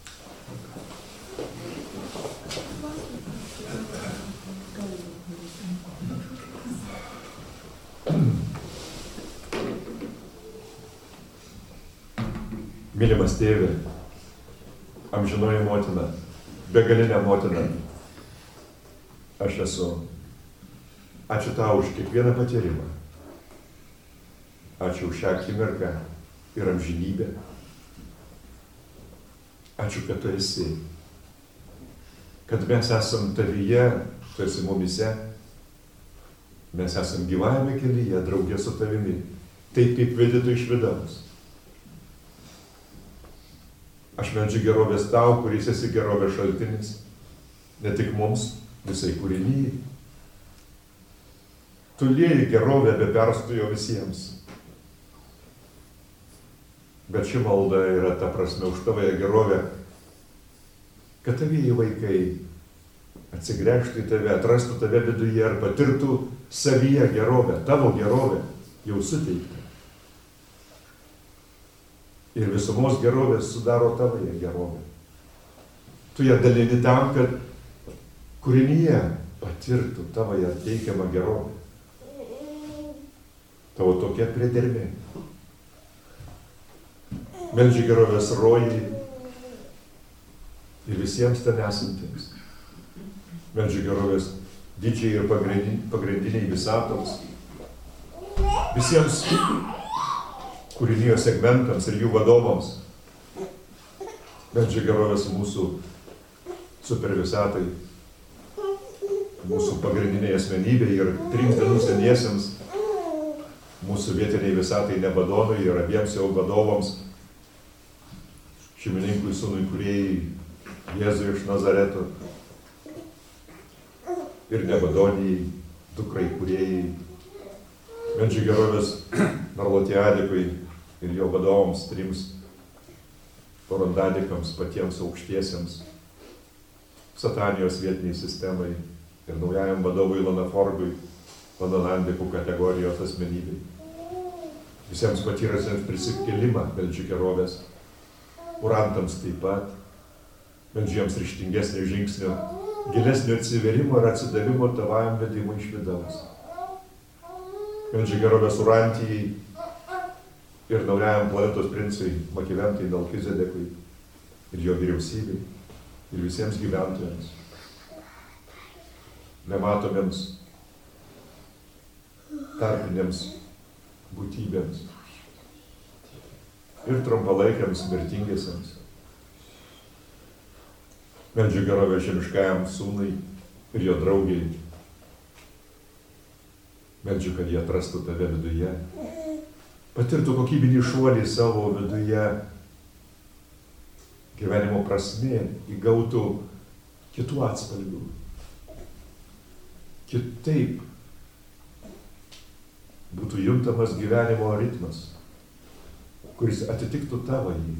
Mylimas tėve, amžinoji motina, begalinė motina, aš esu. Ačiū tau už kiekvieną patyrimą. Ačiū už šią akimirką ir amžinybę. Ačiū, kad tu esi. Kad mes esam tavyje, tu esi mumise. Mes esam gyvajame kelyje, draugė su tavimi. Taip, kaip vedi tu iš vidaus. Aš meldžiu gerovės tau, kuris esi gerovės šaltinis. Ne tik mums, visai kūrinyjai. Tu lieji gerovę be perstojo visiems. Bet ši malda yra ta prasme už tavąją gerovę, kad tavieji vaikai atsigręžtų į tave, atrastų tave viduje ir patirtų savyje gerovę, tavo gerovę jau suteikta. Ir visumos gerovės sudaro tavąją gerovę. Tu ją dalini tam, kad kūrinyje patirtų tavąją teikiamą gerovę. Tavo tokia priedermė. Meldžiu gerovės rojai ir visiems ten esantiems. Meldžiu gerovės didžiai ir pagrindiniai visatoms. Visiems kūrinijos segmentams ir jų vadovams. Meldžia gerovės mūsų supervisatai, mūsų pagrindiniai asmenybei ir 3 dienų seniesiems, mūsų vietiniai visatai Nebadonui ir abiems jau vadovams, šeimininkui, sūnui, kūrėjai Jėzui iš Nazareto ir Nebadonijai, dukrai kūrėjai. Meldžia gerovės Narlotiadikui ir jo vadovams 3 porondadikams, patiems aukštiesiems, Satanijos vietiniai sistemai ir naujajam vadovui Lanaforgui, Lananandikų kategorijos asmenybei. Visiems patyrusiems prisikėlimą meldžiu gerovės, urantams taip pat, meldžiu jiems ryžtingesnio žingsnio, gilesnio atsiverimo ir atsidavimo tavajam vedimui iš vidaus. Meldžiu gerovės urantijai ir naujajam planetos princui Makiventai Melchizedekui ir jo vyriausybei ir visiems gyventojams, nematomiems tarpinėms būtybėms ir trumpalaikiams mirtingiesiams. Meldžiu gerovę žemiškajam sūnui ir jo draugiai. Meldžiu, kad jie atrastų tave viduje, patirtų kokybinį šuolį savo viduje, gyvenimo prasmė įgautų kitų atspalvių. Kitaip būtų juntamas gyvenimo ritmas, kuris atitiktų tavąjį.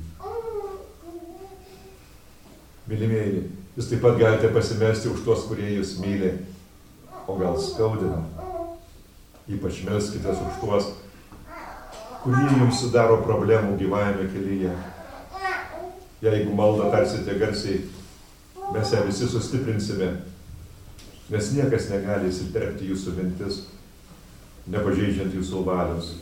Mylimieji, jūs taip pat galite pasimelsti už tuos, kurie jūs myli, o gal skaudina. Ypač melskitės už tuos, kurie jums sudaro problemų gyvajame kelyje. Jeigu maldą tarsite garsiai, mes ją visi sustiprinsime, nes niekas negali įsiterpti jūsų mintis, nepažeidžiant jūsų valios.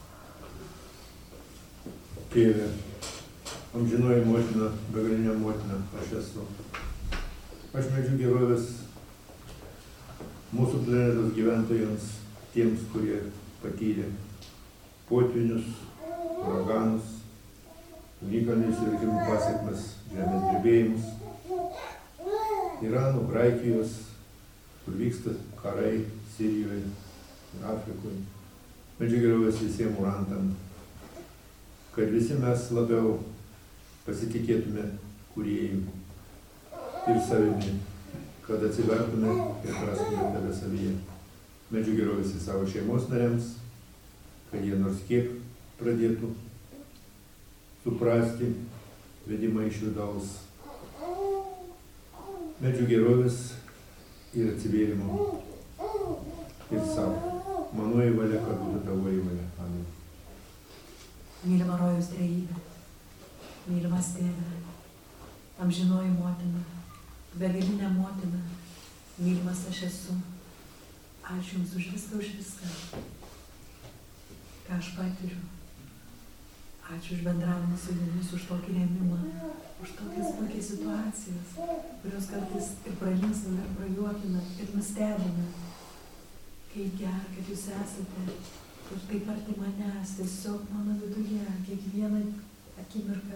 Tėve, amžinoji motina, begalinė motina, aš esu. Aš meldžiu gerovės mūsų planetos gyventojams, tiems, kurie patyrė potvynius, uraganus, ugnikalnių išsiveržimų pasekmes, žemės drebėjimus, Irano, Graikijos, kur vyksta karai Sirijoje ir Afrikoje. Meldžiu gerovės visiems urantam, kad visi mes labiau pasitikėtume kūrėjų ir savimi, kad atsivertume ir atrastume tave savyje. Meldžiu gerovės į savo šeimos nariams, kad jie nors kiek pradėtų suprasti vedimą iš vidaus. Meldžiu gerovės ir atsivėrimo ir savo. Manoji valia, kad būtų tavoji valia. Amen. Mylima rojaus trejybė, mylimas tėve, amžinoji motina, begalinė motina, mylimas aš esu. Ačiū Jums už viską, ką aš patiriu. Ačiū už bendravimą su Jumis, už tokį rėmimą, už tokias situacijas, kurios kartais ir pralinksmina, ir prajuokina, ir nustebina. Kaip gera, kad Jūs esate ir taip arti manęs, tiesiog mano viduje, kiekvieną akimirką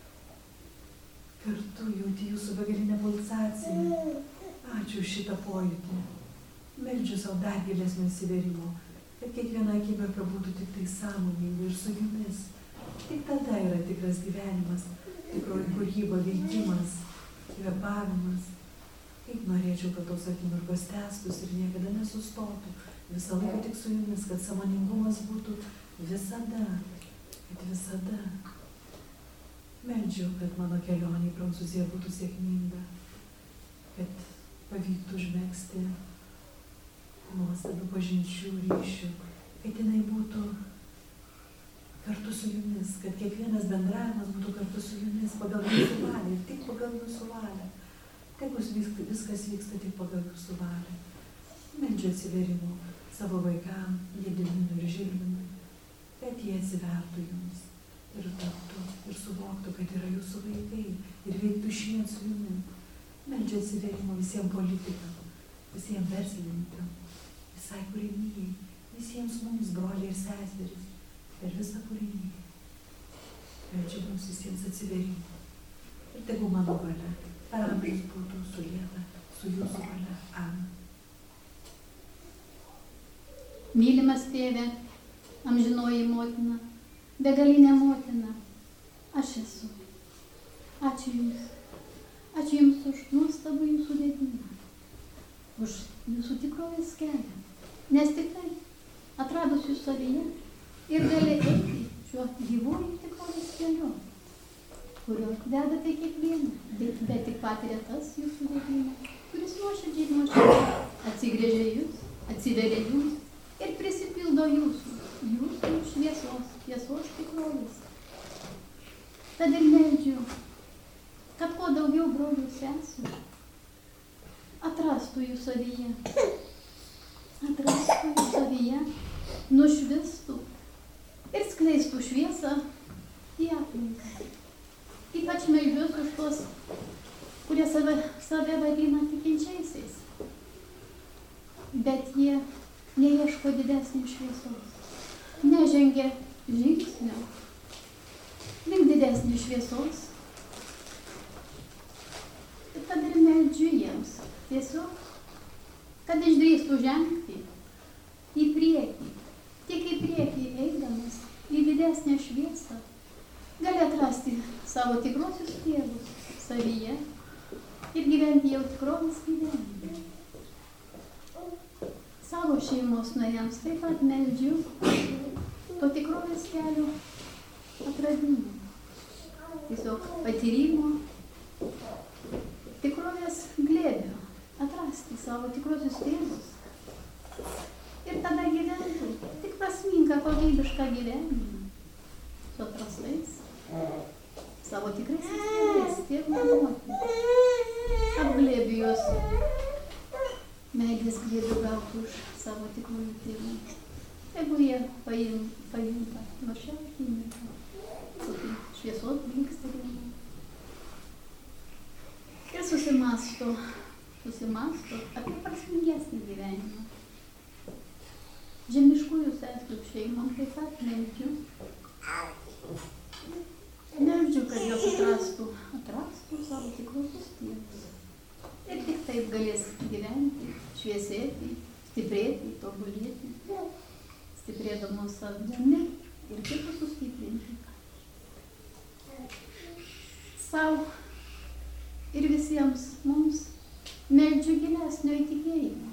kartu jauti Jūsų begalinę pulsaciją. Ačiū už šitą pojūtį. Meldžiu savo dar gilesnio įsivėrimo, kad kiekviena akimirka būtų tik tai sąmoninga ir su Jumis. Tik tada yra tikras gyvenimas, tikroji kūryba, veikimas, kvėpavimas. Kaip norėčiau, kad tos akimirkos tęstųsi ir niekada nesustotų. Visą laiką tik su Jumis, kad sąmoningumas būtų visada, kad visada. Meldžiu, kad mano kelionė į Prancūziją būtų sėkminga, kad pavyktų užmegzti nuostabių pažinčių ryšių, kad jinai būtų kartu su Jumis, kad kiekvienas bendravimas būtų kartu su Jumis pagal Jūsų valią ir tik pagal Jūsų valią. Tegu viskas vyksta tik pagal Jūsų valią. Meldžiu atsivėrimo savo vaikam, Gediminui ir Žilvinui, kad jie atsivertų Jums ir taptų ir suvoktų, kad yra Jūsų vaikai ir veiktų išvien su Jumis. Meldžiu atsivėrimo visiems politikam, visiems verslininkam, visai kūrinijai, visiems mums, broliai ir seserys, per visą kūrinį. Meldžiu mums visiems atsiverimo. Ir tegu mano valia per amžius būtų sulieta su jūsų valia. Amen. Mylimas tėve, amžinoji motina, begalinė motina, aš esu. Ačiū Jums. Ačiū Jums už nuostabų Jūsų vedimą, už Jūsų tikrovės kelią. Nes tik tai atradus Jūs savyje ir gali eiti šiuo gyvuoju tikrovės keliu, kurio vedate kiekvieną, bet tik patiria tas Jūsų vedimą, kuris nuoširdžiai atsigrėžia Jūs, atsiveria Jums ir prisipildo Jūsų šviesos tikrovės. Tad ir meldžiu, kad kuo daugiau brolių sesių atrastų Jų savyje, nušvistų ir skleistų šviesą į aplinką. Ypač meldžiuos už tuos, kurie save vadina tikinčiaisiais, bet jie neieško didesnės šviesos, nežengia žingsnio link didesnės šviesos. Ir tad ir meldžiu jiems tiesiog, kad išdrįstų žengti į priekį, tik į priekį eidamas į didesnę šviesą, gali atrasti savo tikrosius tėvus savyje ir gyventi jau tikrovės gyvenimą. Savo šeimos nariams taip pat meldžiu to tikrovės kelio atradimo, tiesiog patyrimo, tikrovės glėbio, atrasti savo tikrosius tėvus ir tada gyventų tik prasmingą, kokybišką gyvenimą su atrastais savo tikraisiais tėvų motinų. Apglėbiu juos, meilės glėbiu gautų už savo tikrųjų tėvų. Jeigu jie paimta nuo šią akimirką, tokį šviesos blykstelėjimą. Ir susimasto apie prasmingesnį gyvenimą. Žemiškųjų sesų šeimom taip pat meldžiu. Meldžiu, kad jos atrastų savo tikrosius tėvus. Ir tik taip galės gyventi, šviesėti, stiprėti, tobulėti, stiprėdamos savimi ir kitus sustiprinti. Sau ir visiems mums meldžiu gilesnio įtikėjimo.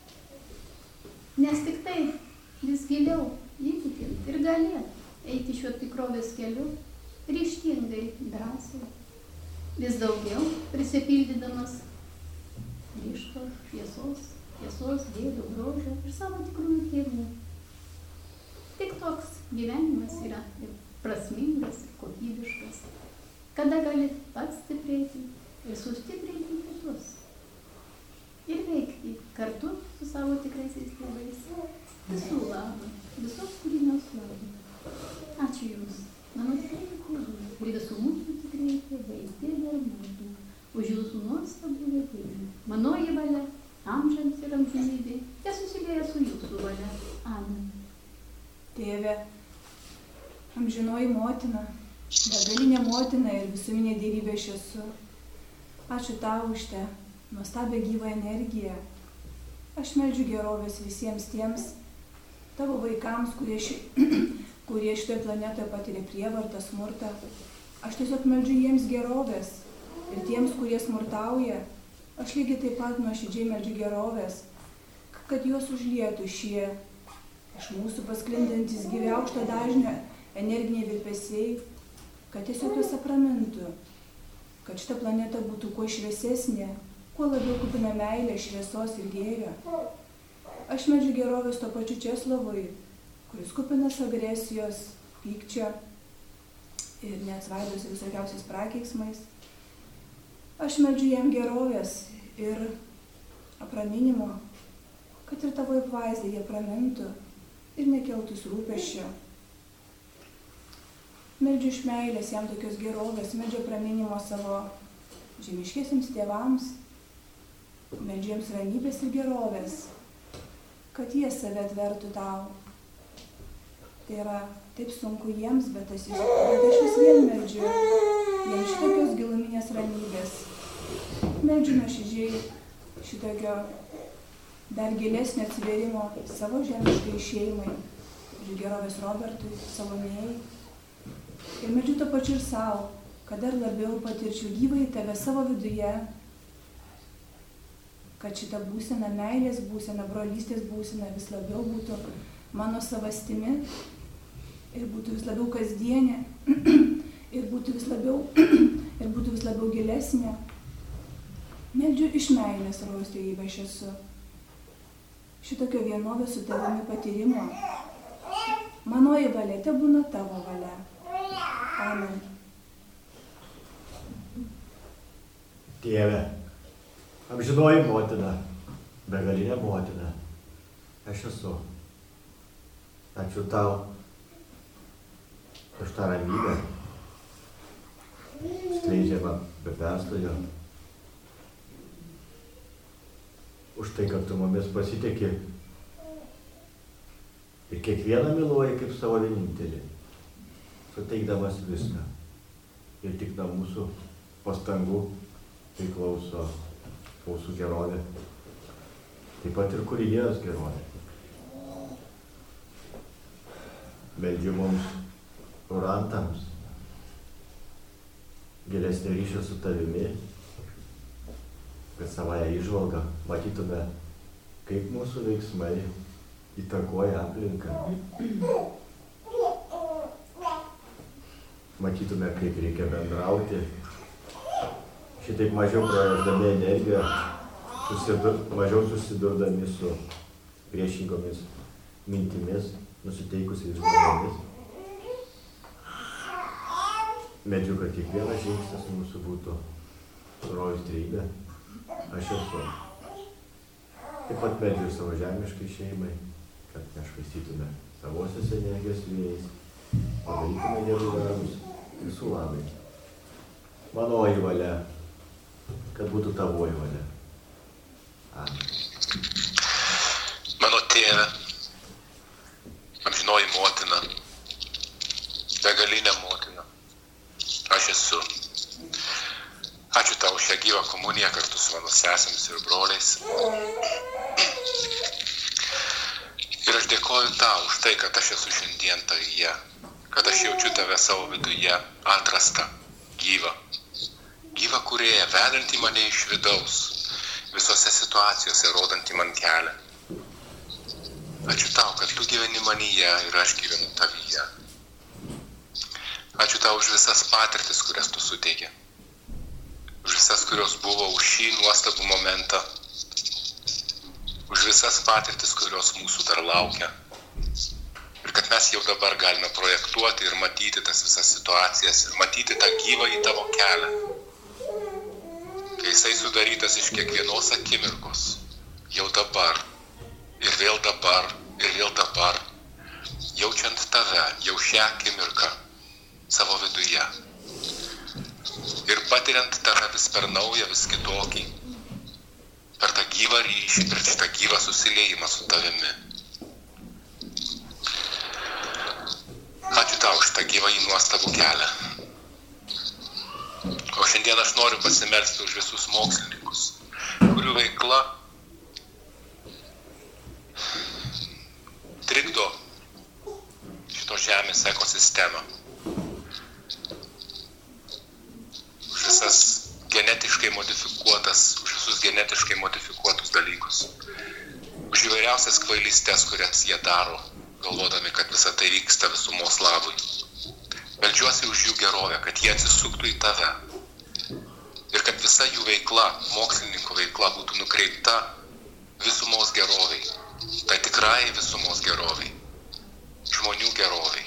Nes tik tai vis giliau įtikint ir galėt eiti šiuo tikrovės keliu, ryžtingai, drąsiai, vis daugiau prisipildydamas ryžto, šviesos, gėrio, grožio ir savo tikrųjų tėvų. Tik toks gyvenimas yra ir prasmingas, ir kokybiškas, kada gali pats stiprėti ir sustiprinti kitus. Ir veikti kartu su savo tikraisiais tėvais. Visų labą, visos kūrinios labą. Ačiū Jums, mano tikrieji tėvai, ir visų mūsų tikrieji tėvai, tėvai ir motina, už Jūsų nuostabų vedimą. Manoji valia, amžiams ir amžinybė, susilieja su Jūsų valia. Amen. Tėve, amžinoji motina, begalinė motina ir visuminė dievybė aš esu. Ačiū Tau už tą nuostabią gyvą energiją. Aš meldžiu gerovės visiems tiems Tavo vaikams, kurie šitoje planetoje patiria prievartą, smurtą. Aš tiesiog meldžiu jiems gerovės. Ir tiems, kurie smurtauja, aš lygiai taip pat nuoširdžiai meldžiu gerovės, kad juos užlietų šie iš mūsų pasklindantis gyvi aukšto dažnio energiniai virpesiai, kad tiesiog juos apramintų, kad šita planeta būtų kuo šviesesnė, kuo labiau kupina meilė, šviesos ir gėrio. Aš meldžiu gerovės to pačiu Česlovui, kuris kupinas agresijos, pykčio ir neatsvaidosi visokiausiais prakeiksmais. Aš meldžiu jam gerovės ir apraminimo, kad ir Tavo apvaizdą jie pramintų ir nekeltus rūpesčio. Meldžiu iš meilės jam tokios gerovės, meldžiu apraminimo savo žemiškiesiems tėvams, meldžiu jiems ramybės ir gerovės, kad jie save atvertų Tau. Tai yra Taip sunku jiems, bet aš vis vien meldžiu jiems šitokios giluminės ramybės. Meldžiu nuoširdžiai šitokio dar gilesnio atsivėrimo savo žemiškai šeimai, ir gerovės Robertui, Salomėjai. Ir meldžiu to pačiu ir savo, kad dar labiau patirčiau gyvąjį tave savo viduje, kad šita būsena, meilės būsena, brolystės būsena vis labiau būtų mano savastimi ir būtų vis labiau kasdienė ir būtų vis labiau gilesnė. Meldžiu iš meilės, rojaus tėvybė, aš esu šitokio vienovės su tavimi patyrimo. Manoji valia tebūna tavo valia. Amen. Tėve, amžinoji motina, begalinė motina, aš esu. Ačiū tau už tą ramybę, skleidžiamą be perstojo, už tai, kad tu mumis pasitiki ir kiekvieną myluoji kaip savo vienintelį, suteikdamas viską. Ir tik nuo mūsų pastangų priklauso mūsų gerovė, taip pat ir kūrinijos gerovė. Meldžiu mums, orantams, gilesnio ryšio su tavimi, kad savąją įžvalgą matytume, kaip mūsų veiksmai įtakoja aplinką. Matytume, kaip reikia bendrauti, šitaip mažiau prarasdami energiją, mažiau susidurdami su priešingomis mintimis, nusiteikusiais žmonėmis. Meldžiu, kad kiekvienas žingsnis mūsų būtų rojaus trejybė, aš esu. Taip pat meldžiu savo žemiškai šeimai, kad nešvaistytume savosios energijos vėjais, padarytume Dievui darbus visų labai. Manoji valia, kad būtų tavoji valia. Amen. Mano tėve, amžinoji motina, begalinė motina, aš esu. Ačiū tau už šią gyvą komuniją kartu su mano sesėmis ir broliais. Ir aš dėkoju tau už tai, kad aš esu šiandien tavyje, kad aš jaučiu tave savo viduje atrastą, gyvą. Gyvą kūrėją, vedantį mane iš vidaus, visose situacijose rodantį man kelią. Ačiū tau, kad tu gyveni manyje ir aš gyvenu tavyje. Ačiū tau už visas patirtis, kurias tu suteikė. Už visas, kurios buvo už šį nuostabų momentą. Už visas patirtis, kurios mūsų dar laukia. Ir kad mes jau dabar galime projektuoti ir matyti tas visas situacijas ir matyti tą gyvą į tavo kelią. Kai jisai sudarytas iš kiekvienos akimirkos, jau dabar, ir vėl dabar, ir vėl dabar, jaučiant tave, jau šią akimirką savo viduje. Ir patiriant tave vis per naują, vis kitokį, per tą gyvą ryšį, per šitą gyvą susiliejimą su tavimi. Ačiū tau už tą gyvą į nuostabų kelią. O šiandien aš noriu pasimelsti už visus mokslininkus, kurių veikla trikdo šito žemės ekosistemą. Už visas genetiškai modifikuotas, už visus genetiškai modifikuotus dalykus. Už įvairiausias kvailystes, kurias jie daro, galvodami, kad visa tai vyksta visumos labui. Meldžiuosi už jų gerovę, kad jie atsisuktų į tave. Ir kad visa jų veikla, mokslininkų veikla, būtų nukreipta visumos geroviai. Tai tikrai visumos geroviai. Žmonių geroviai.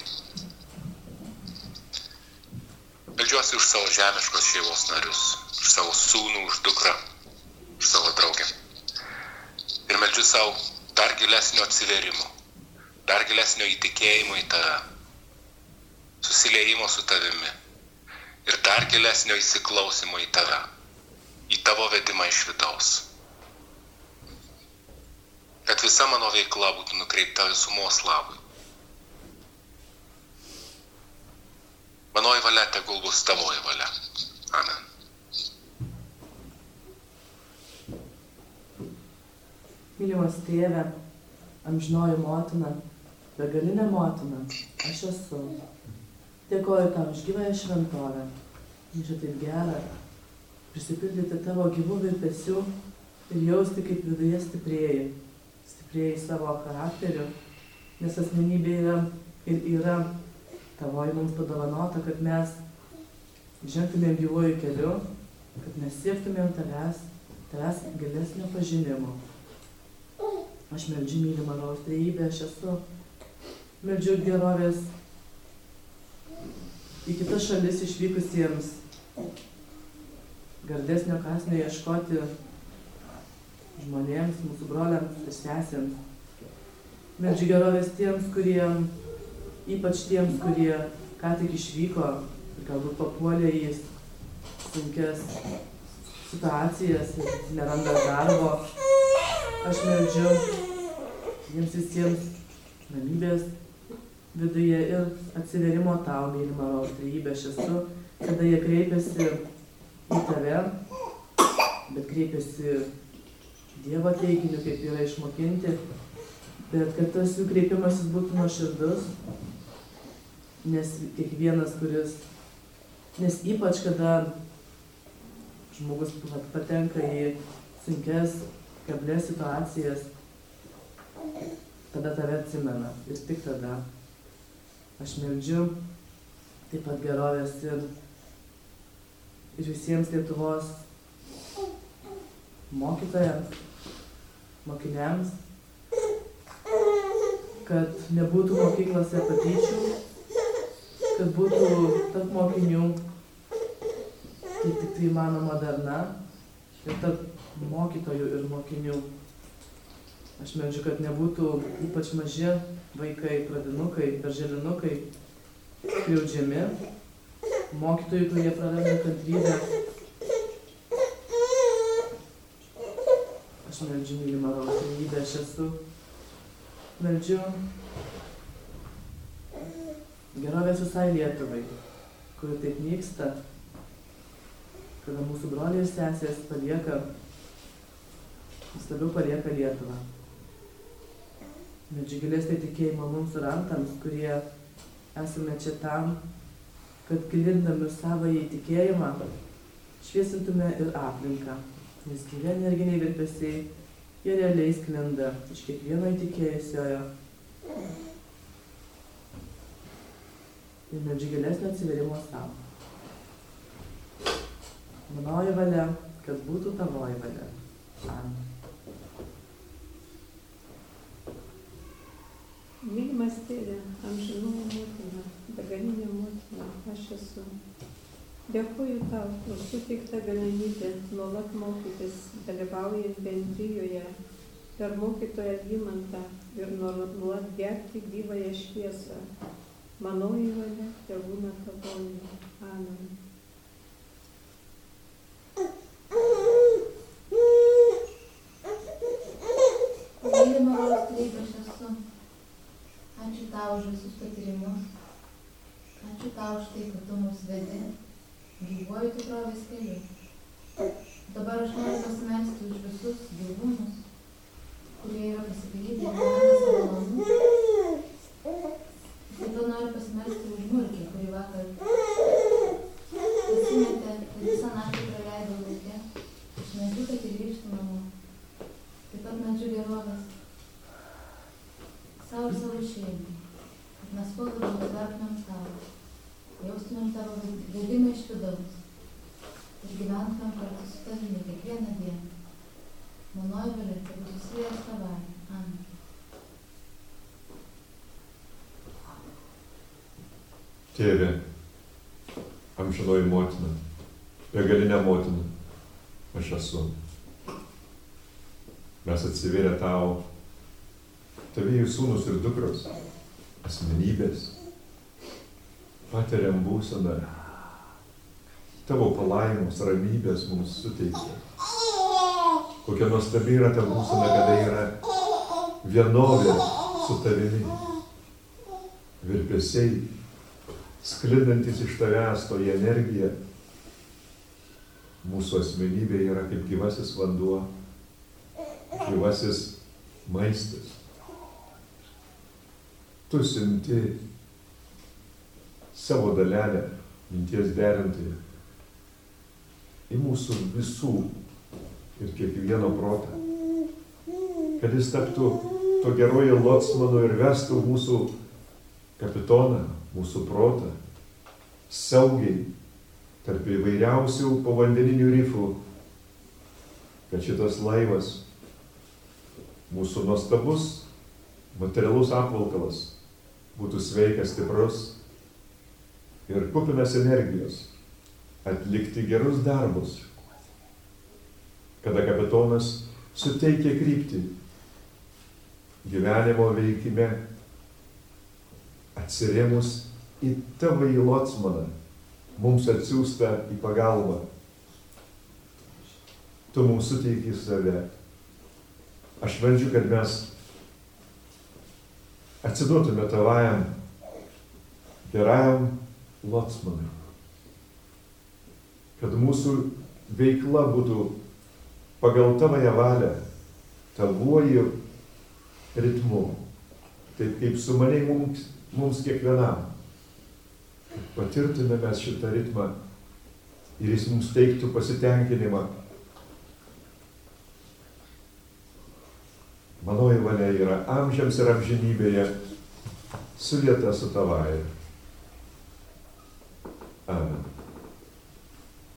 Meldžiuosi už savo žemiškos šeimos narius, už savo sūnų, už dukrą, už savo draugę. Ir meldžiu savo dar gilesnio atsivėrimo, dar gilesnio įtikėjimo į tave, susiliejimo su tavimi ir dar gilesnio įsiklausimo į tave, į tavo vedimą iš vidaus. Kad visa mano veikla būtų nukreipta visumos labui. Manoji valia tegul bus tavoji valia. Amen. Mylimas tėve, amžinoji motina, begalinė motina, aš esu. Dėkoju tau už gyvąją šventovę. Čia taip gera prisipildyti tavo gyvų virpesių ir jausti, kaip viduje stiprėji. Stiprėji savo charakteriu, nes asmenybė yra tavoji mums padovanota, kad mes žengtumėm gyvuoju keliu, kad mes siektumėm tavęs gilesnio pažinimo. Aš meldžiu mylimą Rojaus trejybę, aš esu. Meldžiu gerovės į kitas šalis išvykusiems, gardesnio kąsnio ieškoti žmonėms, mūsų broliams ir sesėms. Meldžiu gerovės ypač tiems, kurie ką tik išvyko ir galbūt papuolė į sunkias situacijas ir neranda darbo. Aš meldžiu jiems visiems ramybės viduje ir atsiverimo tau, mylima Rojaus trejybė, aš esu, kada jie kreipiasi į tave, bet kreipiasi Dievo teiginiu, kaip yra išmokinti, bet kad tas jų kreipimasis būtų nuoširdus, nes kiekvienas, nes ypač kada žmogus patenka į sunkias, keblias situacijas, tada tave atsimena ir tik tada. Aš meldžiu taip pat gerovės ir visiems Lietuvos mokytojams, mokiniams, kad nebūtų mokyklose patyčių, kad būtų tarp mokinių, tai tik tai įmanoma darna, ir tarp mokytojų ir mokinių. Aš meldžiu, kad nebūtų ypač maži vaikai, pradinukai, darželinukai skriaudžiami, mokytojai, kurie praranda kantrybę. Aš meldžiu mylimą Rojaus trejybę, aš esu. Meldžiu gerovės visai Lietuvai, kuri taip nyksta, kada mūsų broliai ir sesės vis labiau palieka Lietuvą. Meldžiu gilesnį tikėjimą mums ir antams, kurie esame čia tam, kad gilindami savąjį tikėjimą šviesintume ir aplinką, nes gyvi energiniai virpesiai, jie realiai sklinda iš kiekvieno įtikėjusiojo. Ir meldžiu gilesnio atsiverimo savo. Manoji valia, kad būtų tavoji valia. Amen. Mylimas tėve, amžinoji motina, begalinė motina, aš esu. Dėkuoju tau už suteiktą galimybę nuolat mokytis, dalyvaujant bendrijoje per mokytoją Vymantą ir nuolat gerti gyvąją šviesą. Manoji valia tebūna tavoji. Amen. Mylima Rojaus trejybė, aš esu. Ačiū tau už visus patyrimus. Ačiū tau už tai, kad tu mus vedi gyvuoju tikrovės keliu. Dabar aš noriu pasimelsti už visus gyvūnus, kurie yra pasiklydę ir gyvena savo namų. Taip pat noriu pasimelsti už Murkį, kurį vakar pasimetė ir visą naktį praleido lauke. Aš meldžiu, kad jį grįžtų namo. Taip pat meldžiu gerovės savo ir savo šeimai, kad mes kuo labiau atvertumėm tau, jaustumėm tavo vedimą iš vidaus ir gyventumėm kartu su tavimi kiekvieną dieną. Manoji valia, kad būtų susijęs tavai. Amen. Tėve, amžinoji motina, begalinė motina, aš esu. Mes atsivėrę tau, tavėjų sūnus ir dukros, asmenybės, patiriam būseną, tavo palaimos, ramybės mums suteikia. Kokia nuostabi yra ta būsena, kada yra vienovė su tavimi. Virpesiai sklindantis iš tavęs toji energija, mūsų asmenybė yra kaip gyvasis vanduo, gyvasis maistas. Tu siunti savo dalelę, minties derintoją, į mūsų visų ir kiekvieno protą, kad jis taptų to gerojo locmanu ir vestų mūsų kapitoną, mūsų protą, saugiai tarp įvairiausių povandeninių rifų, kad šitas laivas, mūsų nuostabus materialus apvalkalas, būtų sveikas, stiprus ir kupinas energijos atlikti gerus darbus, kada kapitonas suteikia kryptį gyvenimo veikime, atsirėmus į tavąjį locmaną, mums atsiųstą į pagalbą. Tu mums suteiki save. Aš meldžiu, kad mes atsiduotume tavajam gerajam locmanui. Kad mūsų veikla būtų pagal tavąją valią, tavuoju ritmu, taip kaip sumaniai mums kiekvienam. Kad patirtume mes šitą ritmą ir jis mums teiktų pasitenkinimą. Manoji valia yra amžiams ir amžinybėje sulieta su tavąja. Amen.